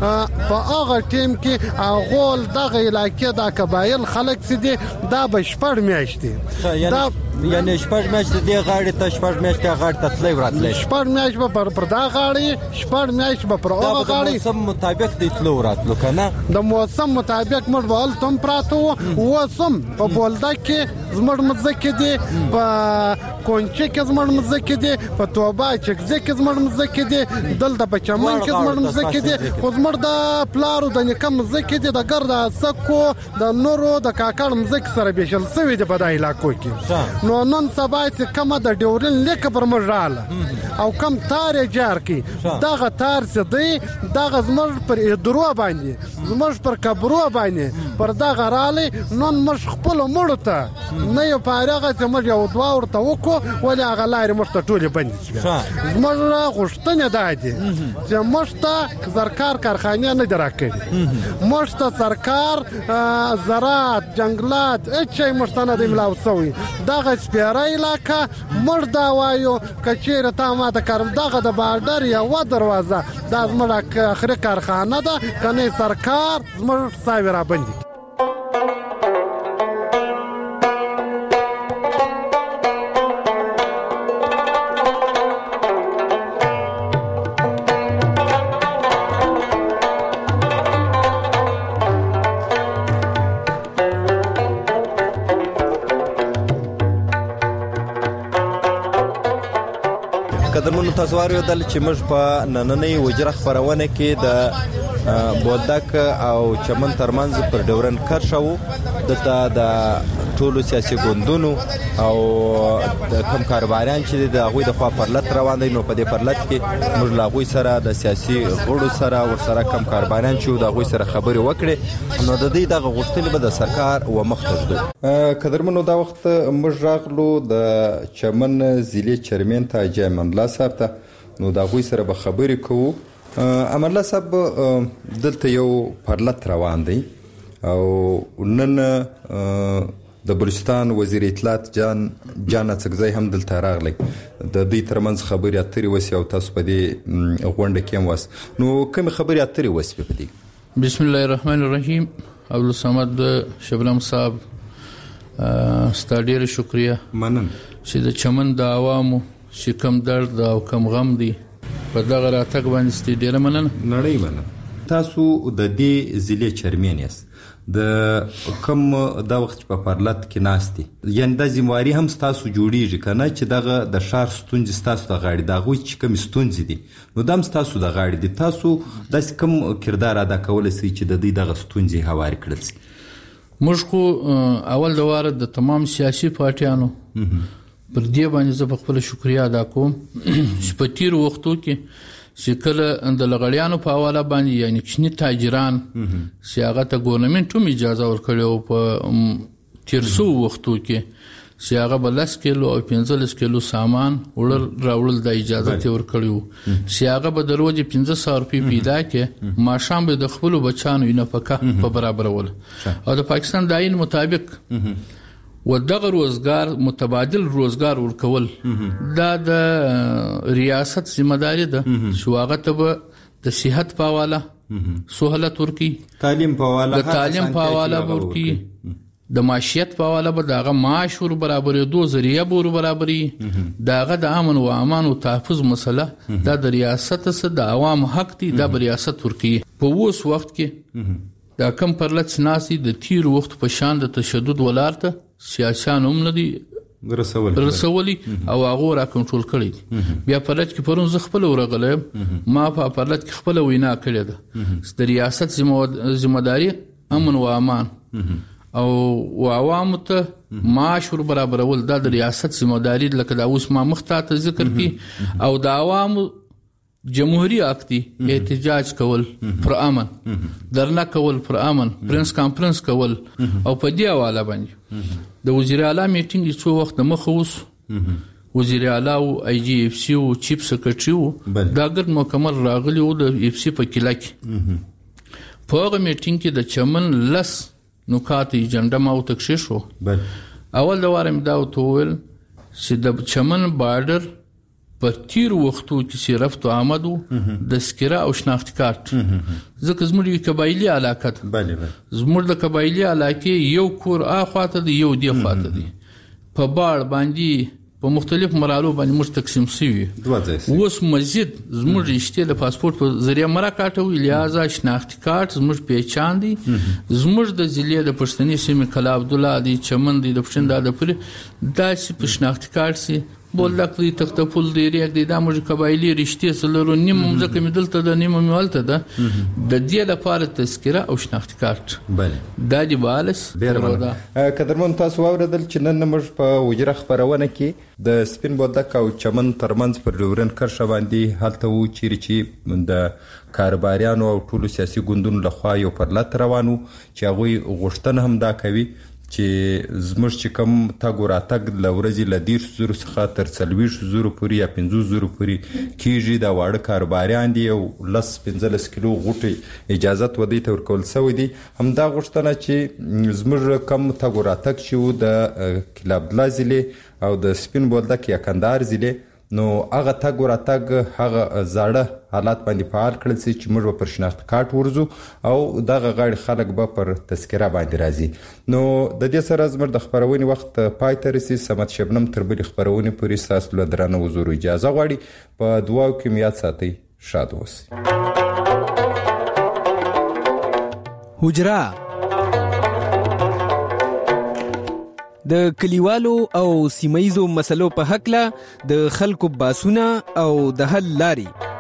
په هغه ټیم کې هغه دغه علاقې دا قبایل خلک سي دي دا بشپړ میاشتي دا یعنی شپږ میاشتې دی غاړې ته شپږ میاشتې غاړې ته تللی وراتلی شپږ میاشتې به پر پر دا غاړې شپږ میاشتې به پر هغه غاړې موسم مطابق دی تلو وراتلو که نه د موسم مطابق موږ به هلته هم پراته وو اوس هم په بولدک کې زموږ مځکې دي په کونچې کې زموږ مځکې دي په توبه چکزې کې زموږ مځکې دي دلته په چمن کې زموږ مځکې دي خو زموږ د پلارو د نیکه مځکې دي د ګرد سکو د نورو د کاکړ مځکې سره بیشل سوي دي په دا علاقو کې نو نن سبا چې کومه د ډیورن لیکه پر موږ رااله او کم تار یې جار کړي دغه تار چې دی دغه زموږ پر ادرو باندې زموږ پر کبرو باندې پر دغه رالی نن موږ خپلو مړو ته نه یو په هغه چې موږ یو دوه ورته وکړو ولې هغه لارې موږ ته ټولې بندې شوې زموږ غوښتنې دا دي چې موږ ته زرکار کارخانې نه دي راکړي موږ ته سرکار زراعت جنګلات هېڅ شی موږ ته نه دی ملاو شوی دغه سپیره علاقه موږ دا وایو که چېرې تا ما ته کار دغه د بارډر یوه دروازه دا زموږ اخري کارخانه ده که نه سرکار زموږ ساوې رابندې قدرمنو تاسو واورېدل چې موږ په نننۍ وجره خپرونه کې د بولدک او چمن ترمنځ پر ډیورن کرښه وو دلته د ټولو سیاسي ګوندونو او د کم کاروباریان چې د هغوی د خوا پرلت روان دی نو په دې پرلت کې موږ له هغوی سره د سیاسي غړو سره ورسره کم کاروباریان چې د هغوی سره خبرې وکړې نو د دوی دغه غوښتنې به د سرکار ومخته ږدو قدرمنو دا وخت موږ راغلو د چمن ضلعې چیرمن ته حاجي امان الله صاحب ته نو د هغوی سره به خبرې کوو امان الله صاحب دلته یو پرلت روان دی او نن د بلوچستان وزیر اطلاعات جان جان اڅکزی هم دلته راغلی د دوی ترمنځ خبرې اترې وسې او تاسو په دې غونډه کې هم واست نو کومې خبرې اترې وسې په دې بسم الله الرحمن الرحیم عبدالصمد شبنم صاحب ستا ډېره شکریه منم چې د چمن د عوامو چې کم درد او کم غم دی په دغه راتګ باندې ستې ډېره مننه نړۍ مننه تاسو د دې ضلع چیرمن یاست د کم دا وخت په پرلط کې ناستي یعنی د ذمہواری هم تاسو جوړیږي کنه چې دغه د شار ستونزې تاسو د غاړي دا غوي چې کوم ستونزې دي نو دم تاسو د غاړي دي تاسو د کوم کردار ادا کول سي چې د دې دغه ستونزې هواري کړل سي موږ خو اول د واره د تمام سیاسي پارټیانو پر دې باندې زه په خپل شکریا ادا کوم چې په تیر وختو کې چې کله د لغړیانو په حواله باندې یعنی کښنی تاجران سیاغه ته ګورنمنت هم اجازه ورکړو په تیر سو وختو کې سیاغه بلس کیلو او پنځلس کیلو سامان وړل راوړل د اجازه ته ورکړو سیاغه به د روزي پنځه سوه روپۍ پیدا کې ماشام به د خپل بچانو نه پکا په برابر ول او د پاکستان د آئین مطابق و دغه روزګار متبادل روزګار ورکول دا د ریاست ذمہ داری ده چې هغه ته د صحت په حواله سہولت ورکي تعلیم په حواله د تعلیم په حواله ورکي د معیشت په حواله به دغه معاش ور برابرې دوه ذریعہ ور برابرې دغه د امن او امان او تحفظ مسله دا د ریاست سره د عوام حق دی د ریاست ورکي په اوس وخت کې دا کم پرلط ناسي د تیر وخت په شان د تشدد ولارته سیاسيان هم ندي رسول رسولي او هغه را کنټرول کړی بیا پرلط کې پرون زه خپل ورغلم ما په پرلط کې خپل وینا کړې ده د ریاست ذمہ داری امن او امان او عوام ته معاش ور برابرول د ریاست ذمہ داری لکه دا اوس ما مخته ذکر کی او د عوام جمهوری اکتی احتجاج کول پر امن درنا کول پر امن پرنس کانفرنس کول او په دی حواله باندې د وزیر اعلی میټینګ څو وخت مخه اوس وزیر اعلی او ای جی اف سی او چیف سیکریټری دا ګر مکمل راغلی او د اف سی په کلاک په هغه میټینګ کې د چمن لس نکات ایجنډا ما او تکشیش شو اول د وارم دا وتول چې د چمن بارډر په تیر وختو کې چې رفت آمدو د سکره او شناخت کارت ځکه زموږ قبایلی علاقه ده بله بله زموږ د قبایلی علاقه یو کور اخواته دی یو دی خواته دی په بار باندې په مختلف مرحلو باندې موږ تقسیم شوی اوس مزید زموږ رشته د پاسپورت په ذریعہ مرا کاټو لہذا شناخت کارت زموږ پیچان دي زموږ د ضلع د پښتني سیمه کلا عبد الله دی چمن دی د پښتون د پر داسې په شناخت کارت سي بولدک دی تختپول دی ریګ دی د موږ قبایلی رشته سره نیم مزکه مدلته د نیم میولته ده د دې لپاره تذکره او شناخت کارت بله دا دی بالس بیرمن قدرمن تاسو اوردل چې نن موږ په وجره خبرونه کې د سپین بولدک او چمن ترمنځ پر لورن کرشه باندې حالت وو چیرې چې د کاروباریانو او ټولو سیاسي ګوندونو لخوا یو پرلط روانو چې هغه غوښتنه هم دا کوي چې زموږ چې کوم تاګ راتګ لورځي لدیر زرو څخه تر څلويش زرو پورې یا پنځه زرو پورې کیږي دا واړه کاروباریان دي او لس پنځلس کیلو غوټي اجازه ودی تور کول سوی دي هم دا غوښتنه چې زموږ کوم تاګ راتګ شو د کلاب لازلي او د سپین بولدک یا کندهار ضلع نو هغه تاګ راتګ هغه زاړه حالات باندې فعال کړل چې موږ په شناخت کارت ورزو او دغه غیر خلک به پر تذکره باندې راځي نو د دې سره زموږ د خبرونې وخت پای ته رسي سمت شبنم تر بلې خبرونې پورې ساس له درنه حضور اجازه غواړي په دعاو کې میاد ساتي شاد اوسئ حجرا د کلیوالو او سیمایزو مسلو په حق له د خلکو باسونه او د حل لاري